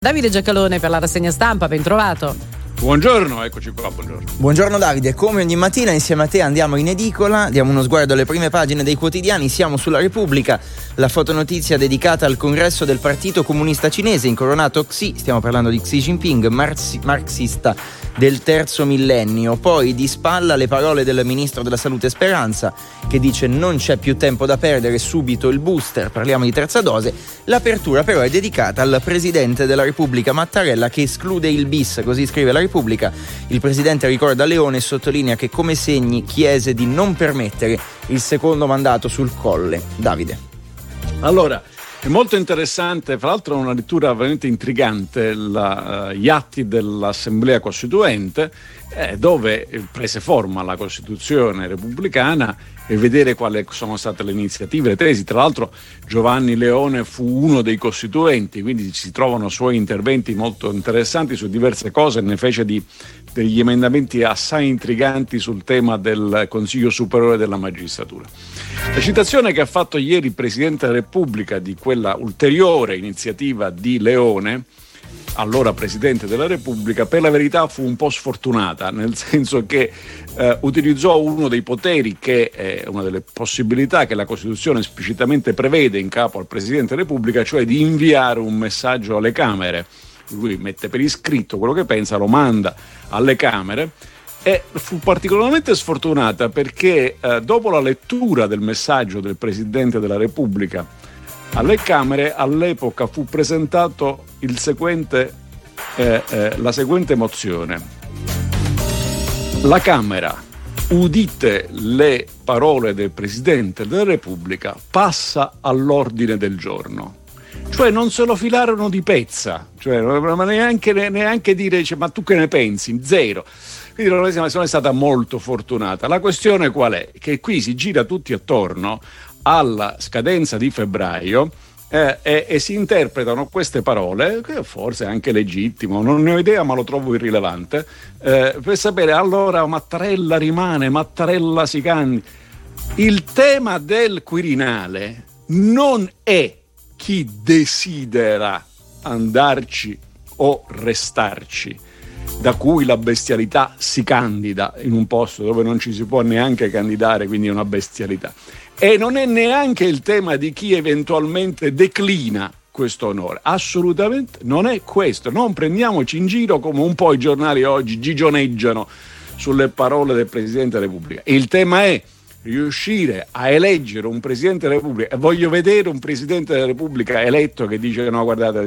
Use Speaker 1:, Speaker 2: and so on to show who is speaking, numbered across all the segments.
Speaker 1: Davide Giacalone per la rassegna stampa, ben trovato.
Speaker 2: Buongiorno, eccoci qua, buongiorno.
Speaker 3: Buongiorno Davide, come ogni mattina insieme a te andiamo in edicola, diamo uno sguardo alle prime pagine dei quotidiani, siamo sulla Repubblica, la fotonotizia dedicata al congresso del Partito Comunista Cinese, incoronato Xi, stiamo parlando di Xi Jinping, marxista del terzo millennio. Poi di spalla le parole del ministro della Salute Speranza, che dice non c'è più tempo da perdere, subito il booster, parliamo di terza dose. L'apertura però è dedicata al presidente della Repubblica Mattarella, che esclude il bis, così scrive la Repubblica. Il presidente ricorda Leone e sottolinea che come segni chiese di non permettere il secondo mandato sul Colle. Davide.
Speaker 2: Allora, è molto interessante, fra l'altro è una lettura veramente intrigante, gli atti dell'Assemblea Costituente, dove prese forma la Costituzione repubblicana, e vedere quali sono state le iniziative, le tesi. Tra l'altro Giovanni Leone fu uno dei costituenti, quindi si trovano suoi interventi molto interessanti su diverse cose, ne fece degli emendamenti assai intriganti sul tema del Consiglio Superiore della Magistratura. La citazione che ha fatto ieri il Presidente della Repubblica di quella ulteriore iniziativa di Leone, allora Presidente della Repubblica, per la verità fu un po' sfortunata, nel senso che utilizzò uno dei poteri che è una delle possibilità che la Costituzione esplicitamente prevede in capo al Presidente della Repubblica, cioè di inviare un messaggio alle Camere. Lui mette per iscritto quello che pensa, lo manda alle Camere, e fu particolarmente sfortunata perché dopo la lettura del messaggio del Presidente della Repubblica alle Camere, all'epoca fu presentato la seguente mozione. La Camera, udite le parole del Presidente della Repubblica, passa all'ordine del giorno. Cioè non se lo filarono di pezza, cioè, ma neanche dire ma tu che ne pensi? Zero. Quindi la Commissione è stata molto fortunata. La questione qual è? Che qui si gira tutti attorno alla scadenza di febbraio e si interpretano queste parole, che forse è anche legittimo, non ne ho idea ma lo trovo irrilevante, per sapere allora Mattarella rimane, Mattarella si candida. Il tema del Quirinale non è chi desidera andarci o restarci, da cui la bestialità si candida in un posto dove non ci si può neanche candidare, quindi è una bestialità. E non è neanche il tema di chi eventualmente declina questo onore, assolutamente non è questo. Non prendiamoci in giro come un po' i giornali oggi gigioneggiano sulle parole del Presidente della Repubblica. Il tema è riuscire a eleggere un Presidente della Repubblica, e voglio vedere un Presidente della Repubblica eletto che dice no, guardate,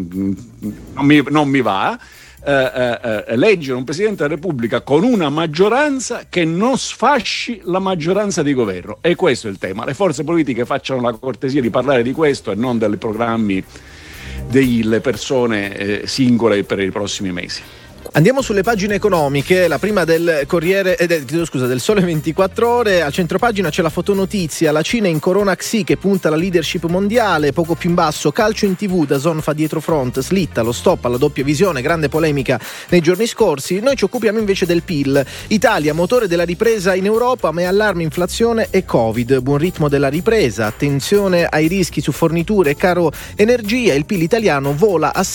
Speaker 2: non mi va. Eleggere un Presidente della Repubblica con una maggioranza che non sfasci la maggioranza di governo, e questo è il tema. Le forze politiche facciano la cortesia di parlare di questo e non dei programmi delle persone singole per i prossimi mesi.
Speaker 4: Andiamo sulle pagine economiche, la prima del del Sole 24 Ore. A centropagina c'è la fotonotizia, la Cina incorona Xi che punta alla leadership mondiale. Poco più in basso, calcio in TV, DAZN fa dietro front, slitta lo stop alla doppia visione, grande polemica nei giorni scorsi. Noi ci occupiamo invece del PIL. Italia, motore della ripresa in Europa, ma è allarme inflazione e Covid. Buon ritmo della ripresa, attenzione ai rischi su forniture e caro energia, il PIL italiano vola a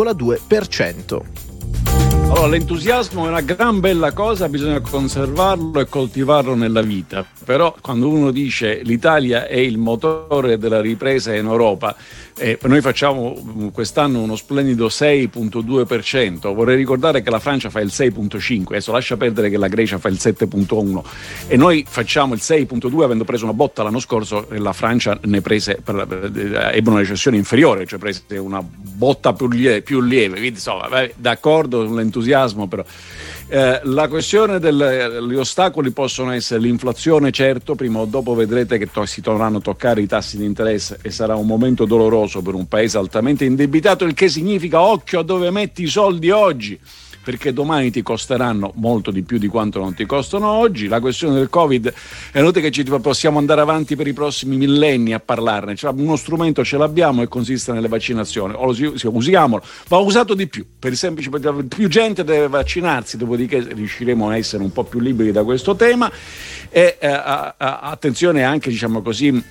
Speaker 4: 6,2%.
Speaker 2: Allora, l'entusiasmo è una gran bella cosa, bisogna conservarlo e coltivarlo nella vita, però quando uno dice l'Italia è il motore della ripresa in Europa, noi facciamo quest'anno uno splendido 6,2%, vorrei ricordare che la Francia fa il 6,5%, adesso lascia perdere che la Grecia fa il 7,1%, e noi facciamo il 6,2% avendo preso una botta l'anno scorso, e la Francia ne prese, ebbe una recessione inferiore, cioè prese una botta più lieve, quindi insomma, d'accordo sull'entusiasmo, però la questione degli ostacoli possono essere l'inflazione, certo, prima o dopo vedrete che si dovranno toccare i tassi di interesse e sarà un momento doloroso per un paese altamente indebitato, il che significa occhio a dove metti i soldi oggi, perché domani ti costeranno molto di più di quanto non ti costano oggi. La questione del Covid è inutile che ci possiamo andare avanti per i prossimi millenni a parlarne, cioè, uno strumento ce l'abbiamo e consiste nelle vaccinazioni, o usiamolo, va usato di più, per semplice, più gente deve vaccinarsi, dopodiché riusciremo a essere un po' più liberi da questo tema. E attenzione anche, diciamo così,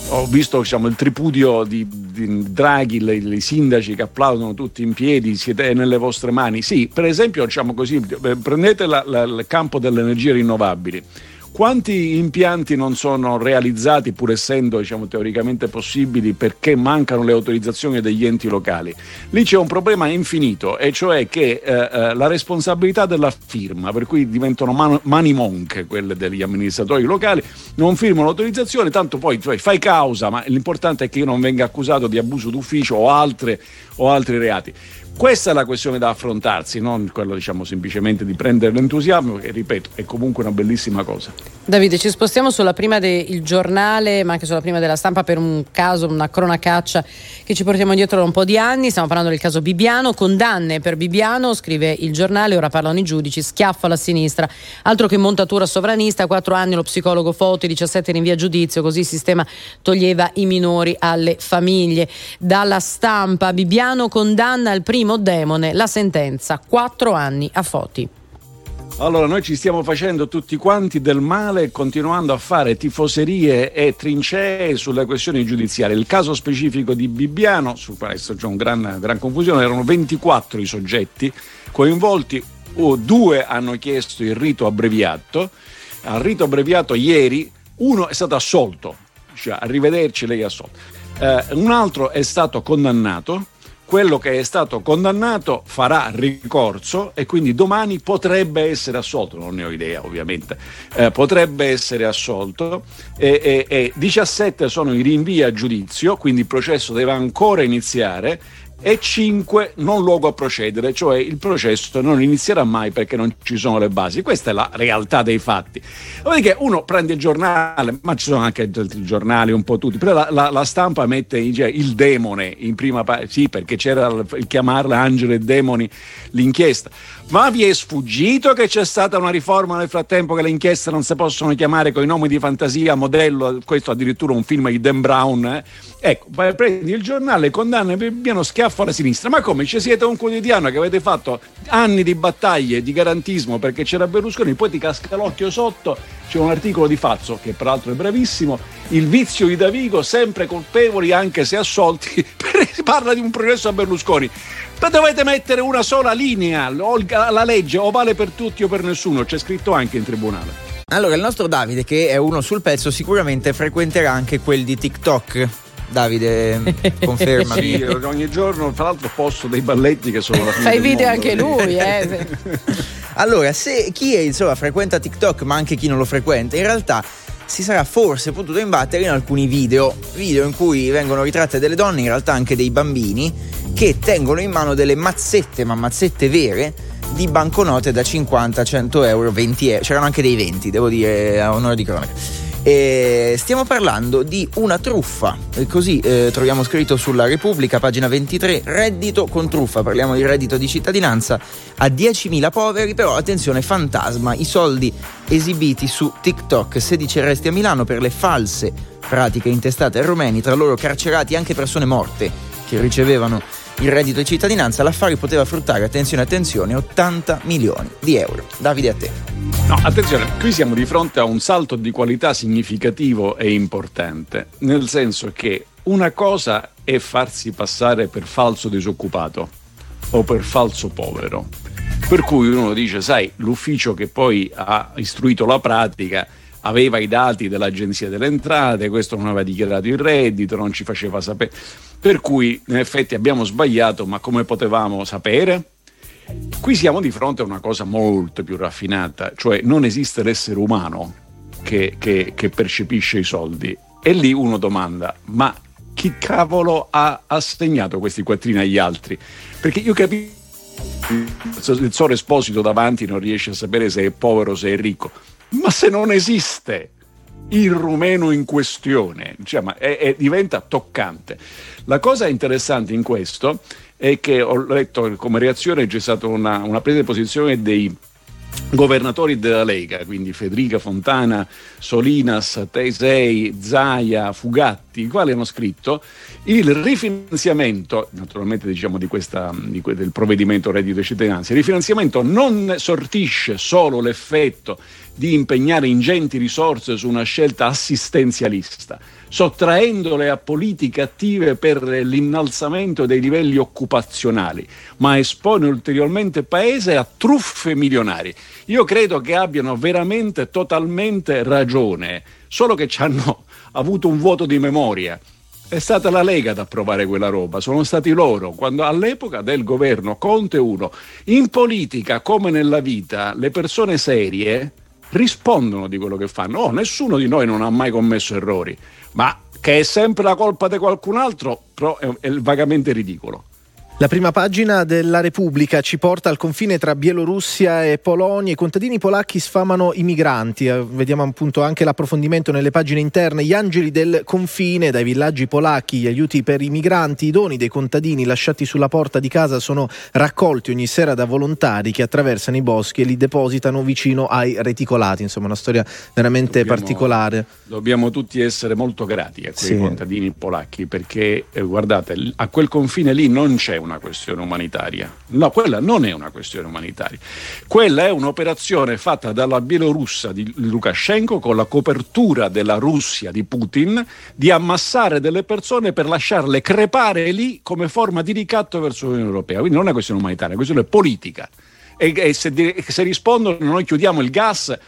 Speaker 2: ho visto il tripudio di Draghi, i sindaci che applaudono tutti in piedi, siete nelle vostre mani. Sì, per esempio prendete il campo delle energie rinnovabili. Quanti impianti non sono realizzati, pur essendo teoricamente possibili, perché mancano le autorizzazioni degli enti locali? Lì c'è un problema infinito, e cioè che la responsabilità della firma, per cui diventano mani monche quelle degli amministratori locali, non firmano l'autorizzazione, tanto poi fai causa, ma l'importante è che io non venga accusato di abuso d'ufficio o altri reati. Questa è la questione da affrontarsi, non quello semplicemente di prendere l'entusiasmo, che ripeto è comunque una bellissima cosa.
Speaker 1: Davide, ci spostiamo sulla prima del Giornale, ma anche sulla prima della Stampa, per un caso, una cronacaccia che ci portiamo dietro da un po' di anni. Stiamo parlando del caso Bibbiano, condanne per Bibbiano, scrive il Giornale, ora parlano i giudici, schiaffo alla sinistra, altro che montatura sovranista, 4 anni lo psicologo Foti, 17 rinvia a giudizio, così il sistema toglieva i minori alle famiglie. Dalla Stampa, Bibbiano condanna il primo demone, la sentenza 4 anni a Foti.
Speaker 2: Allora, noi ci stiamo facendo tutti quanti del male, continuando a fare tifoserie e trincee sulle questioni giudiziarie. Il caso specifico di Bibbiano, su questo c'è un gran confusione, erano 24 i soggetti coinvolti, 2 hanno chiesto il rito abbreviato. Al rito abbreviato ieri uno è stato assolto, cioè arrivederci, lei è assolto. Un altro è stato condannato. Quello che è stato condannato farà ricorso e quindi domani potrebbe essere assolto, non ne ho idea ovviamente, potrebbe essere assolto, e 17 sono i rinvii a giudizio, quindi il processo deve ancora iniziare, e 5 non luogo a procedere, cioè il processo non inizierà mai perché non ci sono le basi. Questa è la realtà dei fatti. Dopodiché uno prende il giornale, ma ci sono anche altri giornali, un po' tutti, però la Stampa mette il demone in prima pagina, sì, perché c'era il chiamarla Angelo e Demoni l'inchiesta. Ma vi è sfuggito che c'è stata una riforma nel frattempo, che le inchieste non si possono chiamare con i nomi di fantasia, modello, questo addirittura un film di Dan Brown, Ecco, prendi il giornale, condanna Bibbiano, schiaffo alla sinistra. Ma come, ci siete un quotidiano che avete fatto anni di battaglie, di garantismo perché c'era Berlusconi, poi ti casca l'occhio sotto, c'è un articolo di Fazzo che peraltro è bravissimo, il vizio di Davigo, sempre colpevoli anche se assolti, parla di un processo a Berlusconi. Ma dovete mettere una sola linea, la legge o vale per tutti o per nessuno, c'è scritto anche in tribunale.
Speaker 3: Allora, il nostro Davide, che è uno sul pezzo, sicuramente frequenterà anche quel di TikTok. Davide, conferma.
Speaker 2: Sì, ogni giorno tra l'altro posto dei balletti che sono la fine
Speaker 1: fai
Speaker 2: del
Speaker 1: video
Speaker 2: mondo.
Speaker 1: Anche lui,
Speaker 3: Allora, se chi frequenta TikTok, ma anche chi non lo frequenta, in realtà si sarà forse potuto imbattere in alcuni video in cui vengono ritratte delle donne, in realtà anche dei bambini, che tengono in mano delle mazzette, ma mazzette vere, di banconote da 50, 100 euro, 20 euro, c'erano anche dei 20, devo dire, a onore di cronaca. Stiamo parlando di una truffa, così troviamo scritto sulla Repubblica, pagina 23, reddito con truffa, parliamo di reddito di cittadinanza a 10.000 poveri, però attenzione, fantasma, i soldi esibiti su TikTok, 16 arresti a Milano per le false pratiche intestate ai romeni, tra loro carcerati anche persone morte che ricevevano il reddito di cittadinanza. L'affare poteva fruttare, attenzione, 80 milioni di euro. Davide, a te.
Speaker 2: No, attenzione, qui siamo di fronte a un salto di qualità significativo e importante, nel senso che una cosa è farsi passare per falso disoccupato o per falso povero, per cui uno dice, sai, l'ufficio che poi ha istruito la pratica aveva i dati dell'Agenzia delle Entrate, questo non aveva dichiarato il reddito, non ci faceva sapere, per cui in effetti abbiamo sbagliato, ma come potevamo sapere? Qui siamo di fronte a una cosa molto più raffinata, cioè non esiste l'essere umano che percepisce i soldi, e lì uno domanda, ma chi cavolo ha assegnato questi quattrini agli altri? Perché io capisco il Soro Esposito davanti non riesce a sapere se è povero o se è ricco, ma se non esiste il rumeno in questione, cioè, diventa toccante. La cosa interessante in questo è che ho letto come reazione c'è stata una presa di posizione dei governatori della Lega, quindi Federica Fontana, Solinas, Tesei, Zaia, Fugatti, i quali hanno scritto il rifinanziamento, naturalmente diciamo del provvedimento reddito di cittadinanza, il rifinanziamento non sortisce solo l'effetto di impegnare ingenti risorse su una scelta assistenzialista, sottraendole a politiche attive per l'innalzamento dei livelli occupazionali, ma espone ulteriormente il paese a truffe milionarie. Io credo che abbiano veramente totalmente ragione, solo che ci hanno avuto un vuoto di memoria. È stata la Lega ad approvare quella roba, sono stati loro, quando all'epoca del governo Conte 1. In politica, come nella vita, le persone serie rispondono di quello che fanno. Nessuno di noi non ha mai commesso errori, ma che è sempre la colpa di qualcun altro, però è vagamente ridicolo.
Speaker 4: La prima pagina della Repubblica ci porta al confine tra Bielorussia e Polonia. I contadini polacchi sfamano i migranti. Vediamo appunto anche l'approfondimento nelle pagine interne. Gli angeli del confine, dai villaggi polacchi, gli aiuti per i migranti. I doni dei contadini lasciati sulla porta di casa sono raccolti ogni sera da volontari che attraversano i boschi e li depositano vicino ai reticolati. Insomma, una storia veramente particolare.
Speaker 2: Dobbiamo tutti essere molto grati a quei contadini polacchi, perché guardate, a quel confine lì non c'è una questione umanitaria. No, quella non è una questione umanitaria. Quella è un'operazione fatta dalla Bielorussia di Lukashenko con la copertura della Russia di Putin di ammassare delle persone per lasciarle crepare lì come forma di ricatto verso l'Unione Europea. Quindi non è una questione umanitaria, è una questione politica. E se rispondono noi chiudiamo il gas,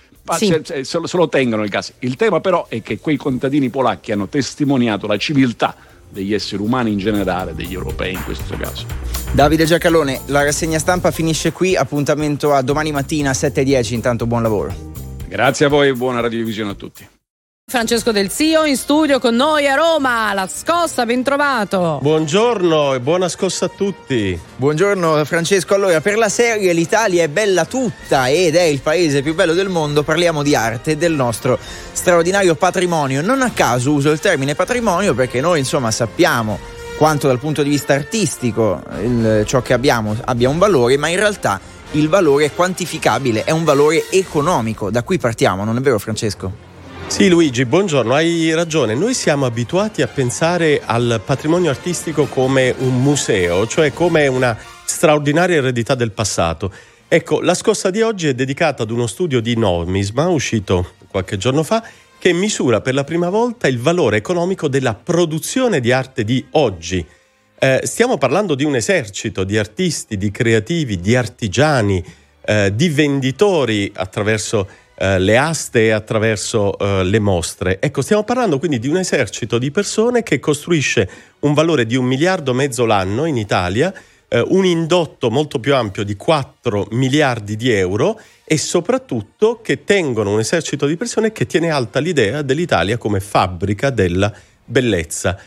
Speaker 2: se lo tengono il gas. Il tema però è che quei contadini polacchi hanno testimoniato la civiltà degli esseri umani in generale, degli europei in questo caso.
Speaker 3: Davide Giacalone, la rassegna stampa finisce qui, appuntamento a domani mattina 7:10, intanto buon lavoro.
Speaker 2: Grazie a voi e buona radiovisione a tutti.
Speaker 1: Francesco Del Zio in studio con noi a Roma, La Scossa, ben trovato.
Speaker 5: Buongiorno e buona scossa a tutti.
Speaker 3: Buongiorno Francesco, allora per la serie L'Italia è bella tutta ed è il paese più bello del mondo parliamo di arte e del nostro straordinario patrimonio. Non a caso uso il termine patrimonio perché noi insomma sappiamo quanto dal punto di vista artistico ciò che abbiamo abbia un valore, ma in realtà il valore è quantificabile, è un valore economico, da qui partiamo, non è vero Francesco?
Speaker 5: Sì Luigi, buongiorno, hai ragione, noi siamo abituati a pensare al patrimonio artistico come un museo, cioè come una straordinaria eredità del passato. Ecco, la scossa di oggi è dedicata ad uno studio di Nomisma, uscito qualche giorno fa, che misura per la prima volta il valore economico della produzione di arte di oggi. Stiamo parlando di un esercito di artisti, di creativi, di artigiani, di venditori attraverso le aste e attraverso le mostre. Ecco, stiamo parlando quindi di un esercito di persone che costruisce un valore di 1,5 miliardi l'anno in Italia, un indotto molto più ampio di 4 miliardi di euro e soprattutto che tengono un esercito di persone che tiene alta l'idea dell'Italia come fabbrica della bellezza.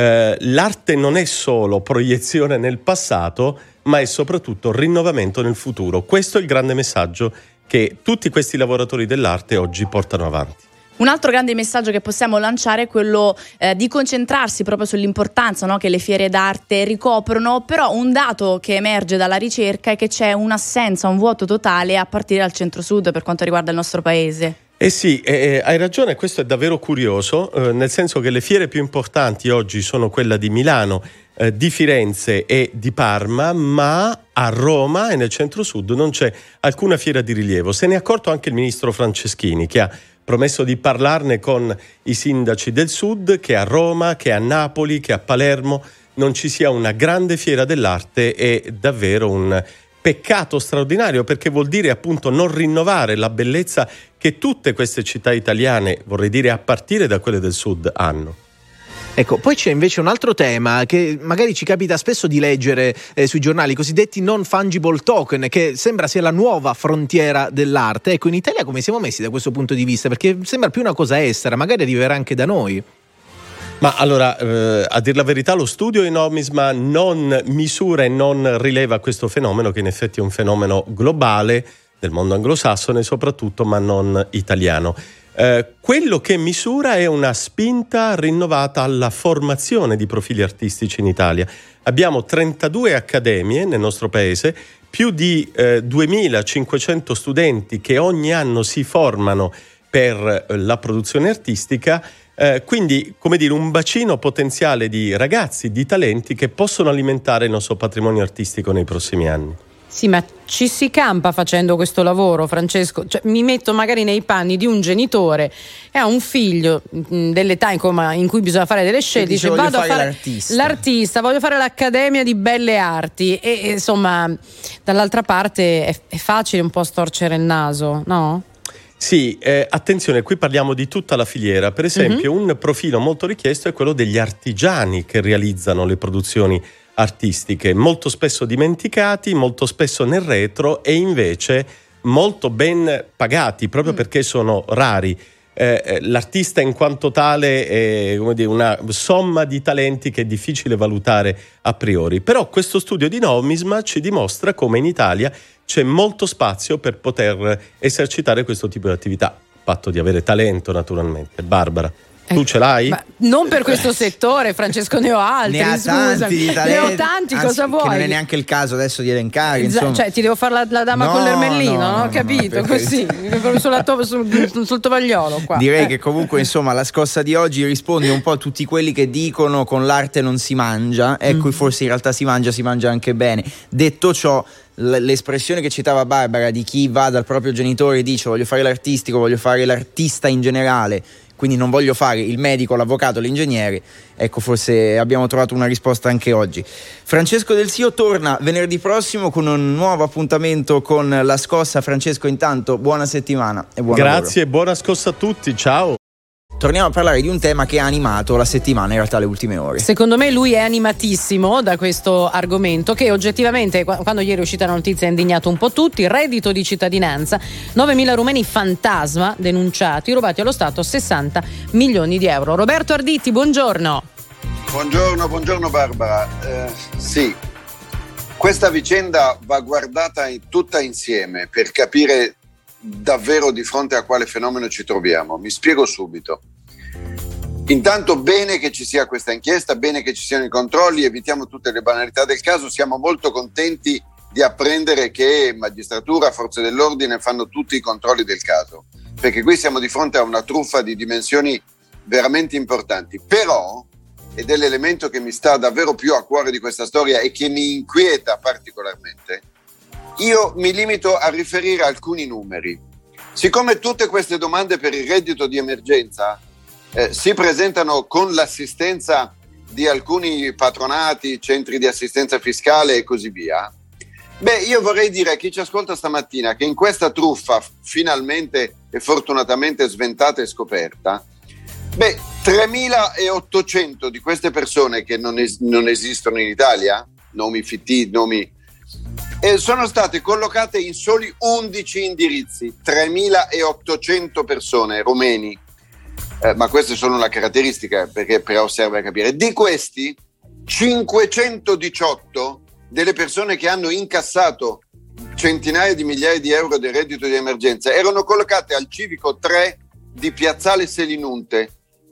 Speaker 5: L'arte non è solo proiezione nel passato, ma è soprattutto rinnovamento nel futuro. Questo è il grande messaggio che tutti questi lavoratori dell'arte oggi portano avanti.
Speaker 6: Un altro grande messaggio che possiamo lanciare è quello di concentrarsi proprio sull'importanza, no, che le fiere d'arte ricoprono, però un dato che emerge dalla ricerca è che c'è un'assenza, un vuoto totale a partire dal centro-sud per quanto riguarda il nostro paese.
Speaker 5: Sì, hai ragione, questo è davvero curioso, nel senso che le fiere più importanti oggi sono quella di Milano, di Firenze e di Parma, ma a Roma e nel centro-sud non c'è alcuna fiera di rilievo. Se ne è accorto anche il ministro Franceschini, che ha promesso di parlarne con i sindaci del sud, che a Roma, che a Napoli, che a Palermo non ci sia una grande fiera dell'arte. È davvero un peccato straordinario, perché vuol dire appunto non rinnovare la bellezza che tutte queste città italiane, vorrei dire a partire da quelle del sud, hanno.
Speaker 4: Ecco, poi c'è invece un altro tema che magari ci capita spesso di leggere sui giornali, i cosiddetti non fungible token, che sembra sia la nuova frontiera dell'arte. Ecco, in Italia come siamo messi da questo punto di vista? Perché sembra più una cosa estera, magari arriverà anche da noi.
Speaker 5: Ma allora, a dir la verità, lo studio in Nomisma non misura e non rileva questo fenomeno, che in effetti è un fenomeno globale, del mondo anglosassone soprattutto, ma non italiano. Quello che misura è una spinta rinnovata alla formazione di profili artistici in Italia. Abbiamo 32 accademie nel nostro paese, più di 2.500 studenti che ogni anno si formano per la produzione artistica, quindi come dire un bacino potenziale di ragazzi, di talenti che possono alimentare il nostro patrimonio artistico nei prossimi anni.
Speaker 1: Sì, ma ci si campa facendo questo lavoro, Francesco? Cioè, mi metto magari nei panni di un genitore e ha un figlio dell'età in cui bisogna fare delle scelte, dice vado a fare l'artista, voglio fare l'Accademia di Belle Arti e insomma dall'altra parte è facile un po' storcere il naso, no?
Speaker 5: Sì, attenzione, qui parliamo di tutta la filiera. Per esempio, un profilo molto richiesto è quello degli artigiani che realizzano le produzioni artistiche, molto spesso dimenticati, molto spesso nel retro e invece molto ben pagati proprio perché sono rari. L'artista in quanto tale è una somma di talenti che è difficile valutare a priori, però questo studio di Nomisma ci dimostra come in Italia c'è molto spazio per poter esercitare questo tipo di attività, a patto di avere talento naturalmente. Barbara, tu ce l'hai?
Speaker 1: Ma non per questo settore, Francesco, ne ho altri.
Speaker 3: Ne ha tanti,
Speaker 1: ne ho tanti,
Speaker 3: anzi,
Speaker 1: cosa vuoi?
Speaker 3: Che non è neanche il caso adesso di elencare. Insomma.
Speaker 1: Cioè, ti devo fare la dama con l'ermellino, no? Ho capito, così, sul tovagliolo qua.
Speaker 3: Direi che comunque, insomma, la scossa di oggi risponde un po' a tutti quelli che dicono con l'arte non si mangia. Ecco, forse in realtà si mangia anche bene. Detto ciò, l'espressione che citava Barbara di chi va dal proprio genitore e dice voglio fare l'artistico, voglio fare l'artista in generale, quindi non voglio fare il medico, l'avvocato, l'ingegnere, ecco, forse abbiamo trovato una risposta anche oggi. Francesco Del Sio torna venerdì prossimo con un nuovo appuntamento con La Scossa. Francesco, intanto buona settimana e buon lavoro.
Speaker 5: Grazie e buona scossa a tutti, ciao.
Speaker 3: Torniamo a parlare di un tema che ha animato la settimana, in realtà le ultime ore.
Speaker 1: Secondo me lui è animatissimo da questo argomento che oggettivamente, quando ieri è uscita la notizia, ha indignato un po' tutti. Reddito di cittadinanza, 9.000 rumeni fantasma denunciati, rubati allo Stato 60 milioni di euro. Roberto Arditi, buongiorno.
Speaker 7: Buongiorno Barbara. Sì, questa vicenda va guardata tutta insieme per capire davvero di fronte a quale fenomeno ci troviamo. Mi spiego subito. Intanto bene che ci sia questa inchiesta, bene che ci siano i controlli, evitiamo tutte le banalità del caso. Siamo molto contenti di apprendere che magistratura, forze dell'ordine fanno tutti i controlli del caso, perché qui siamo di fronte a una truffa di dimensioni veramente importanti. Però, ed è l'elemento che mi sta davvero più a cuore di questa storia e che mi inquieta particolarmente, io mi limito a riferire alcuni numeri. Siccome tutte queste domande per il reddito di emergenza si presentano con l'assistenza di alcuni patronati, centri di assistenza fiscale e così via, io vorrei dire a chi ci ascolta stamattina che in questa truffa finalmente e fortunatamente sventata e scoperta, 3.800 di queste persone che non esistono in Italia, nomi fittizi, sono state collocate in soli 11 indirizzi, 3.800 persone rumeni, ma questa è solo una caratteristica perché però serve a capire. Di questi 518 delle persone che hanno incassato centinaia di migliaia di euro del reddito di emergenza erano collocate al civico 3 di Piazzale Selinunte,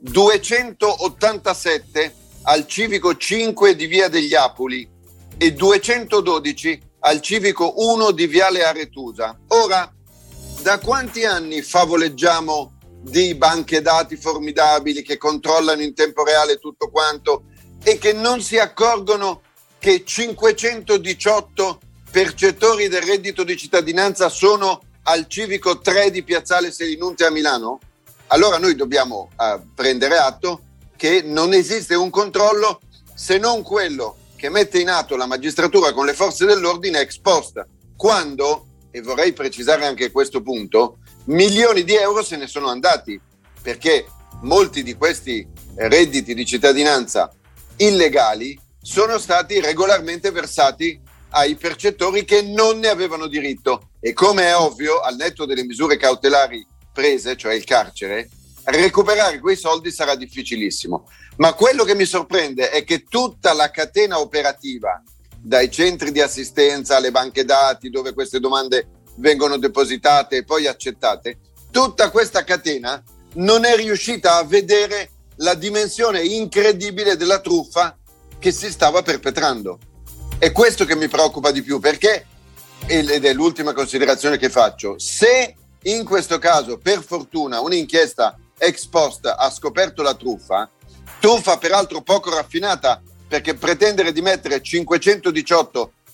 Speaker 7: 287 al civico 5 di Via degli Apuli e 212 al civico 1 di Viale Aretusa. Ora, da quanti anni favoleggiamo di banche dati formidabili che controllano in tempo reale tutto quanto e che non si accorgono che 518 percettori del reddito di cittadinanza sono al civico 3 di Piazzale Selinunte a Milano? Allora noi dobbiamo prendere atto che non esiste un controllo se non quello che mette in atto la magistratura con le forze dell'ordine ex post, quando, e vorrei precisare anche questo punto, milioni di euro se ne sono andati, perché molti di questi redditi di cittadinanza illegali sono stati regolarmente versati ai percettori che non ne avevano diritto. E come è ovvio, al netto delle misure cautelari prese, cioè il carcere, recuperare quei soldi sarà difficilissimo. Ma quello che mi sorprende è che tutta la catena operativa, dai centri di assistenza alle banche dati dove queste domande vengono depositate e poi accettate, tutta questa catena non è riuscita a vedere la dimensione incredibile della truffa che si stava perpetrando. È questo che mi preoccupa di più, perché, ed è l'ultima considerazione che faccio, se in questo caso per fortuna un'inchiesta ex post ha scoperto la truffa peraltro poco raffinata, perché pretendere di mettere 518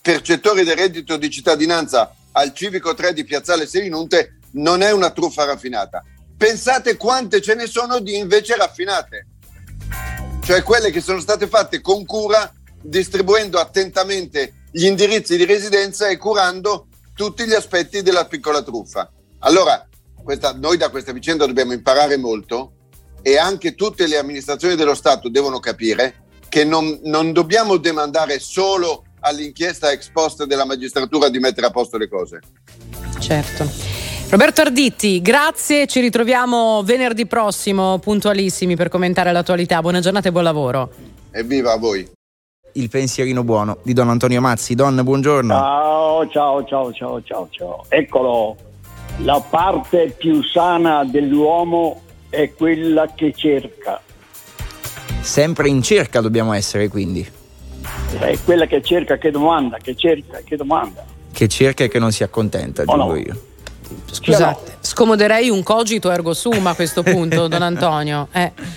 Speaker 7: percettori del reddito di cittadinanza al Civico 3 di Piazzale Selinunte non è una truffa raffinata. Pensate quante ce ne sono di invece raffinate, cioè quelle che sono state fatte con cura, distribuendo attentamente gli indirizzi di residenza e curando tutti gli aspetti della piccola truffa. Allora, noi da questa vicenda dobbiamo imparare molto, e anche tutte le amministrazioni dello Stato devono capire che non dobbiamo demandare solo all'inchiesta ex post della magistratura di mettere a posto le cose.
Speaker 1: Certo. Roberto Arditti, grazie, ci ritroviamo venerdì prossimo puntualissimi per commentare l'attualità. Buona giornata e buon lavoro.
Speaker 7: Evviva a voi.
Speaker 3: Il pensierino buono di Don Antonio Mazzi. Don, buongiorno.
Speaker 8: Ciao. Eccolo, la parte più sana dell'uomo è quella che cerca.
Speaker 3: Sempre in cerca dobbiamo essere, quindi.
Speaker 8: È quella che cerca, che domanda, che cerca, che domanda.
Speaker 3: Che cerca e che non si accontenta, aggiungo io.
Speaker 1: Scusate, scomoderei un cogito ergo sum a questo punto, Don Antonio.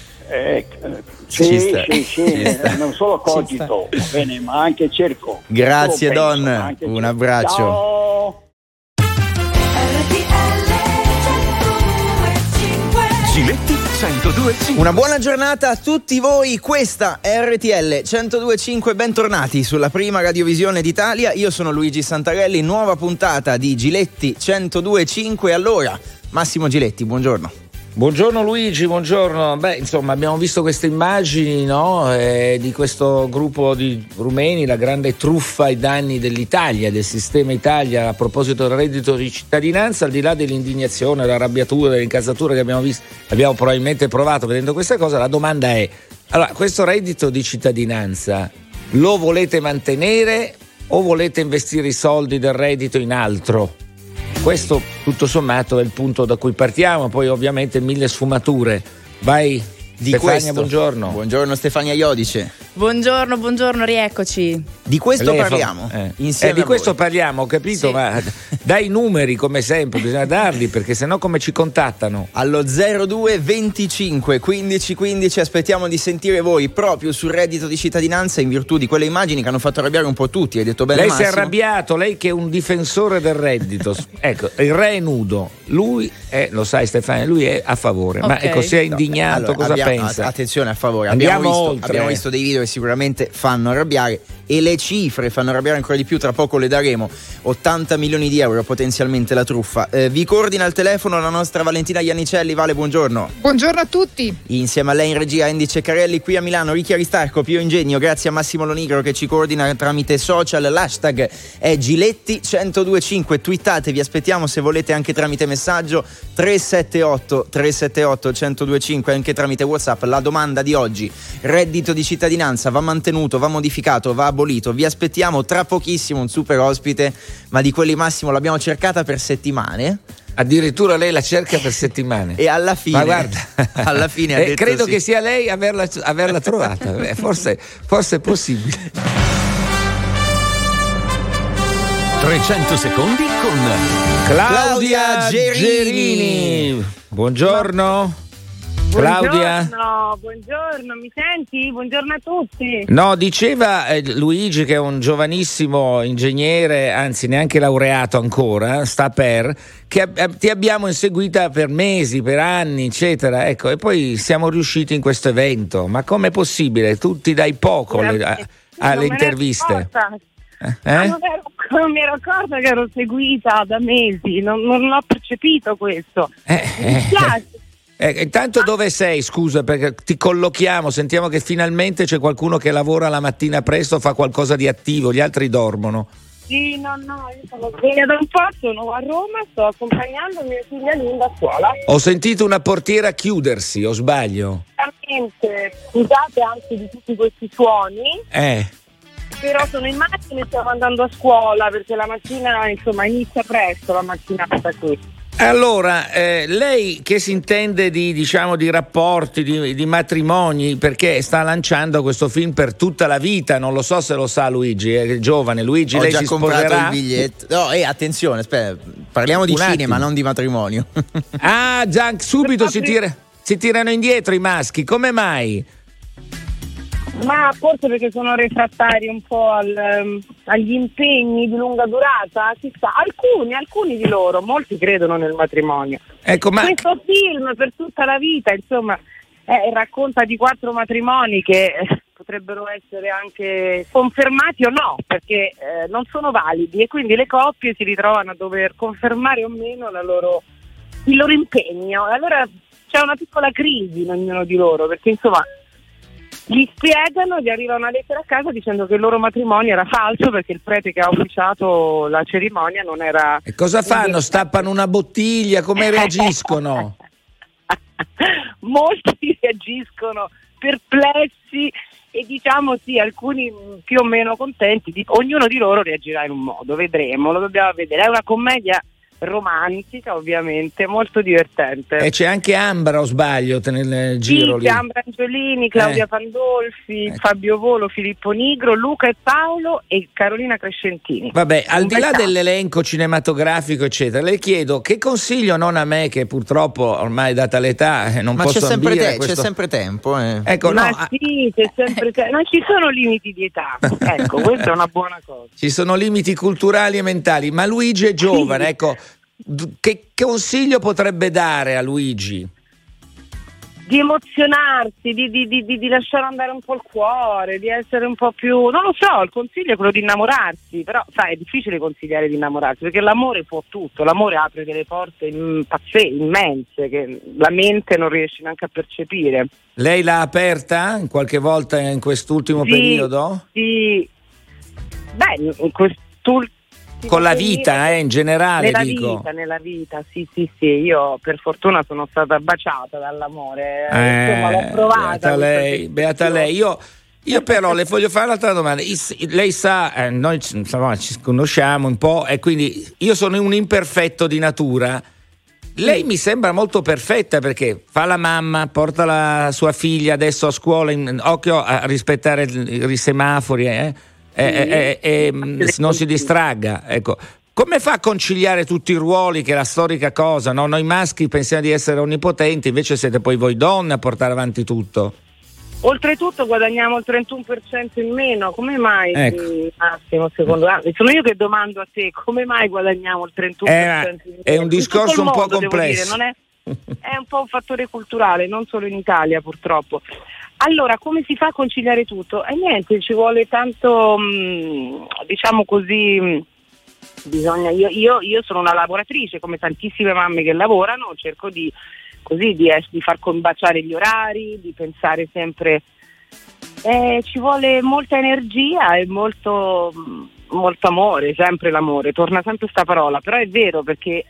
Speaker 8: Sì, non solo cogito, va bene, ma anche cerco.
Speaker 3: Grazie
Speaker 8: penso,
Speaker 3: Don, un abbraccio.
Speaker 8: Ciao.
Speaker 9: Giletti 102.5.
Speaker 3: Una buona giornata a tutti voi, questa è RTL 102.5, bentornati sulla prima radiovisione d'Italia. Io sono Luigi Santarelli, nuova puntata di Giletti 102.5. Allora, Massimo Giletti, buongiorno.
Speaker 10: Buongiorno Luigi, buongiorno. Insomma, abbiamo visto queste immagini, no? Di questo gruppo di rumeni, la grande truffa ai danni dell'Italia, del sistema Italia a proposito del reddito di cittadinanza. Al di là dell'indignazione, dell'arrabbiatura, dell'incasatura che abbiamo visto, abbiamo probabilmente provato vedendo questa cosa, la domanda è: allora, questo reddito di cittadinanza lo volete mantenere o volete investire i soldi del reddito in altro? Questo tutto sommato è il punto da cui partiamo, poi ovviamente mille sfumature. Vai
Speaker 3: Di
Speaker 10: Stefania,
Speaker 3: questo.
Speaker 10: Buongiorno.
Speaker 3: Buongiorno Stefania Iodice.
Speaker 6: Buongiorno, rieccoci.
Speaker 3: Di questo parliamo. Insieme
Speaker 10: di
Speaker 3: a
Speaker 10: questo
Speaker 3: voi.
Speaker 10: parliamo, ho capito,
Speaker 6: Sì.
Speaker 10: ma dai numeri come sempre, bisogna darli, perché sennò come ci contattano?
Speaker 3: Allo 02 25 15 15 aspettiamo di sentire voi proprio sul reddito di cittadinanza, in virtù di quelle immagini che hanno fatto arrabbiare un po' tutti. Hai detto bene,
Speaker 10: Lei
Speaker 3: Massimo?
Speaker 10: si è arrabbiato, lei che è un difensore del reddito. Ecco, il re è nudo, lui è, lo sai Stefania, lui è a favore. Ma
Speaker 6: Ok.
Speaker 10: ecco, si è indignato,
Speaker 3: Allora,
Speaker 10: cosa
Speaker 3: abbiamo-
Speaker 10: pensa?
Speaker 3: Attenzione, a favore.
Speaker 10: Andiamo
Speaker 3: Abbiamo
Speaker 10: oltre.
Speaker 3: visto dei video che sicuramente fanno arrabbiare, e le cifre fanno arrabbiare ancora di più. Tra poco le daremo. 80 milioni di euro potenzialmente la truffa. Vi coordina al telefono la nostra Valentina Iannicelli. Vale, buongiorno.
Speaker 11: Buongiorno a tutti.
Speaker 3: Insieme a lei in regia Andy Ceccarelli, qui a Milano Ricchi Aristarco, Pio Ingegno. Grazie a Massimo Lonigro che ci coordina tramite social. L'hashtag è Giletti 102.5. Twittate, vi aspettiamo se volete anche tramite messaggio 378 102.5, anche tramite WhatsApp. La domanda di oggi: reddito di cittadinanza va mantenuto, va modificato, va abolito? Vi aspettiamo tra pochissimo, un super ospite, ma di quelli, Massimo, l'abbiamo cercata per settimane.
Speaker 10: Addirittura lei la cerca per settimane.
Speaker 3: E alla fine,
Speaker 10: Ma guarda,
Speaker 3: alla fine ha detto
Speaker 10: credo
Speaker 3: sì.
Speaker 10: che sia lei averla trovata. Forse è possibile.
Speaker 9: 300 secondi con
Speaker 3: Claudia Gerini.
Speaker 10: Buongiorno. Claudia?
Speaker 11: Buongiorno, mi senti? Buongiorno a tutti.
Speaker 10: No, diceva Luigi, che è un giovanissimo ingegnere, anzi neanche laureato ancora, sta per, che ti abbiamo inseguita per mesi, per anni, eccetera, ecco, e poi siamo riusciti in questo evento. Ma com'è possibile? Tu ti dai poco alle interviste.
Speaker 11: Non mi ero accorta che ero seguita da mesi, non ho percepito questo. Mi spiace.
Speaker 10: Intanto dove sei? Scusa, perché ti collochiamo, sentiamo che finalmente c'è qualcuno che lavora la mattina presto, fa qualcosa di attivo, gli altri dormono.
Speaker 11: Sì, no, io sono sveglia da un po', sono a Roma, sto accompagnando mia figlia Linda a scuola.
Speaker 10: Ho sentito una portiera chiudersi, o sbaglio?
Speaker 11: Esattamente, scusate anche di tutti questi suoni. Però sono in macchina e stiamo andando a scuola, perché la mattina, insomma, inizia presto la mattinata qui.
Speaker 10: Allora, lei che si intende di rapporti, di matrimoni, perché sta lanciando questo film per tutta la vita, non lo so se lo sa Luigi, è giovane. Luigi,
Speaker 3: Ho
Speaker 10: lei
Speaker 3: già
Speaker 10: si
Speaker 3: comprato
Speaker 10: sposerà?
Speaker 3: il biglietto. No, attenzione, aspetta, parliamo di
Speaker 10: Un
Speaker 3: cinema,
Speaker 10: attimo.
Speaker 3: non di matrimonio.
Speaker 10: Ah, già subito si tirano indietro i maschi, come mai?
Speaker 11: Ma forse perché sono refrattari un po' agli impegni di lunga durata, chissà. Alcuni di loro, molti credono nel matrimonio.
Speaker 10: Ecco, ma
Speaker 11: questo film per tutta la vita, insomma, racconta di 4 matrimoni che potrebbero essere anche confermati o no, perché non sono validi, e quindi le coppie si ritrovano a dover confermare o meno il loro impegno. Allora c'è una piccola crisi in ognuno di loro, perché insomma gli spiegano, gli arriva una lettera a casa dicendo che il loro matrimonio era falso perché il prete che ha ufficiato la cerimonia non era...
Speaker 10: E cosa fanno? Stappano una bottiglia? Come reagiscono?
Speaker 11: Molti reagiscono perplessi e diciamo sì, alcuni più o meno contenti, ognuno di loro reagirà in un modo, vedremo, lo dobbiamo vedere. È una commedia romantica, ovviamente, molto divertente.
Speaker 10: E c'è anche Ambra, o sbaglio, nel giro lì?
Speaker 11: Sì, Ambra Angiolini, Claudia Pandolfi, Fabio Volo, Filippo Nigro, Luca e Paolo e Carolina Crescentini.
Speaker 10: Vabbè, al di là dell'elenco cinematografico eccetera, le chiedo che consiglio, non a me che purtroppo ormai data l'età non
Speaker 3: ma
Speaker 10: posso ambire
Speaker 3: c'è sempre tempo.
Speaker 10: Ecco,
Speaker 11: ma sì, c'è sempre tempo. Non ci sono limiti di età, ecco, questa è una buona cosa.
Speaker 10: Ci sono limiti culturali e mentali, ma Luigi è giovane, ecco. Che consiglio potrebbe dare a Luigi?
Speaker 11: Di emozionarsi, di lasciare andare un po' il cuore, di essere un po' più... Non lo so, il consiglio è quello di innamorarsi, però sai, è difficile consigliare di innamorarsi, perché l'amore può tutto, l'amore apre delle porte immense che la mente non riesce neanche a percepire.
Speaker 10: Lei l'ha aperta in qualche volta in quest'ultimo periodo?
Speaker 11: Sì, beh, in quest'ultimo...
Speaker 10: Con la vita, in generale,
Speaker 11: nella vita, sì, io per fortuna sono stata baciata dall'amore, insomma l'ho provata.
Speaker 10: Beata lei, io però le voglio fare un'altra domanda. Lei sa, noi insomma, ci conosciamo un po' e quindi io sono un imperfetto di natura. Lei mi sembra molto perfetta perché fa la mamma, porta la sua figlia adesso a scuola, occhio a rispettare i semafori, non si distragga, ecco. Come fa a conciliare tutti i ruoli, che è la storica cosa, no? Noi maschi pensiamo di essere onnipotenti, invece siete poi voi donne a portare avanti tutto.
Speaker 11: Oltretutto guadagniamo il 31% in meno, come mai?
Speaker 10: Ecco.
Speaker 11: Massimo, secondo me, sono io che domando a te, come mai guadagniamo il 31% in meno?
Speaker 10: È un discorso un po' complesso.
Speaker 11: Dire, è un po' un fattore culturale, non solo in Italia purtroppo. Allora, come si fa a conciliare tutto? Niente, ci vuole tanto, diciamo così, bisogna. Io sono una lavoratrice, come tantissime mamme che lavorano, cerco di far combaciare gli orari, di pensare sempre. Ci vuole molta energia e molto amore, sempre l'amore, torna sempre sta parola, però è vero, perché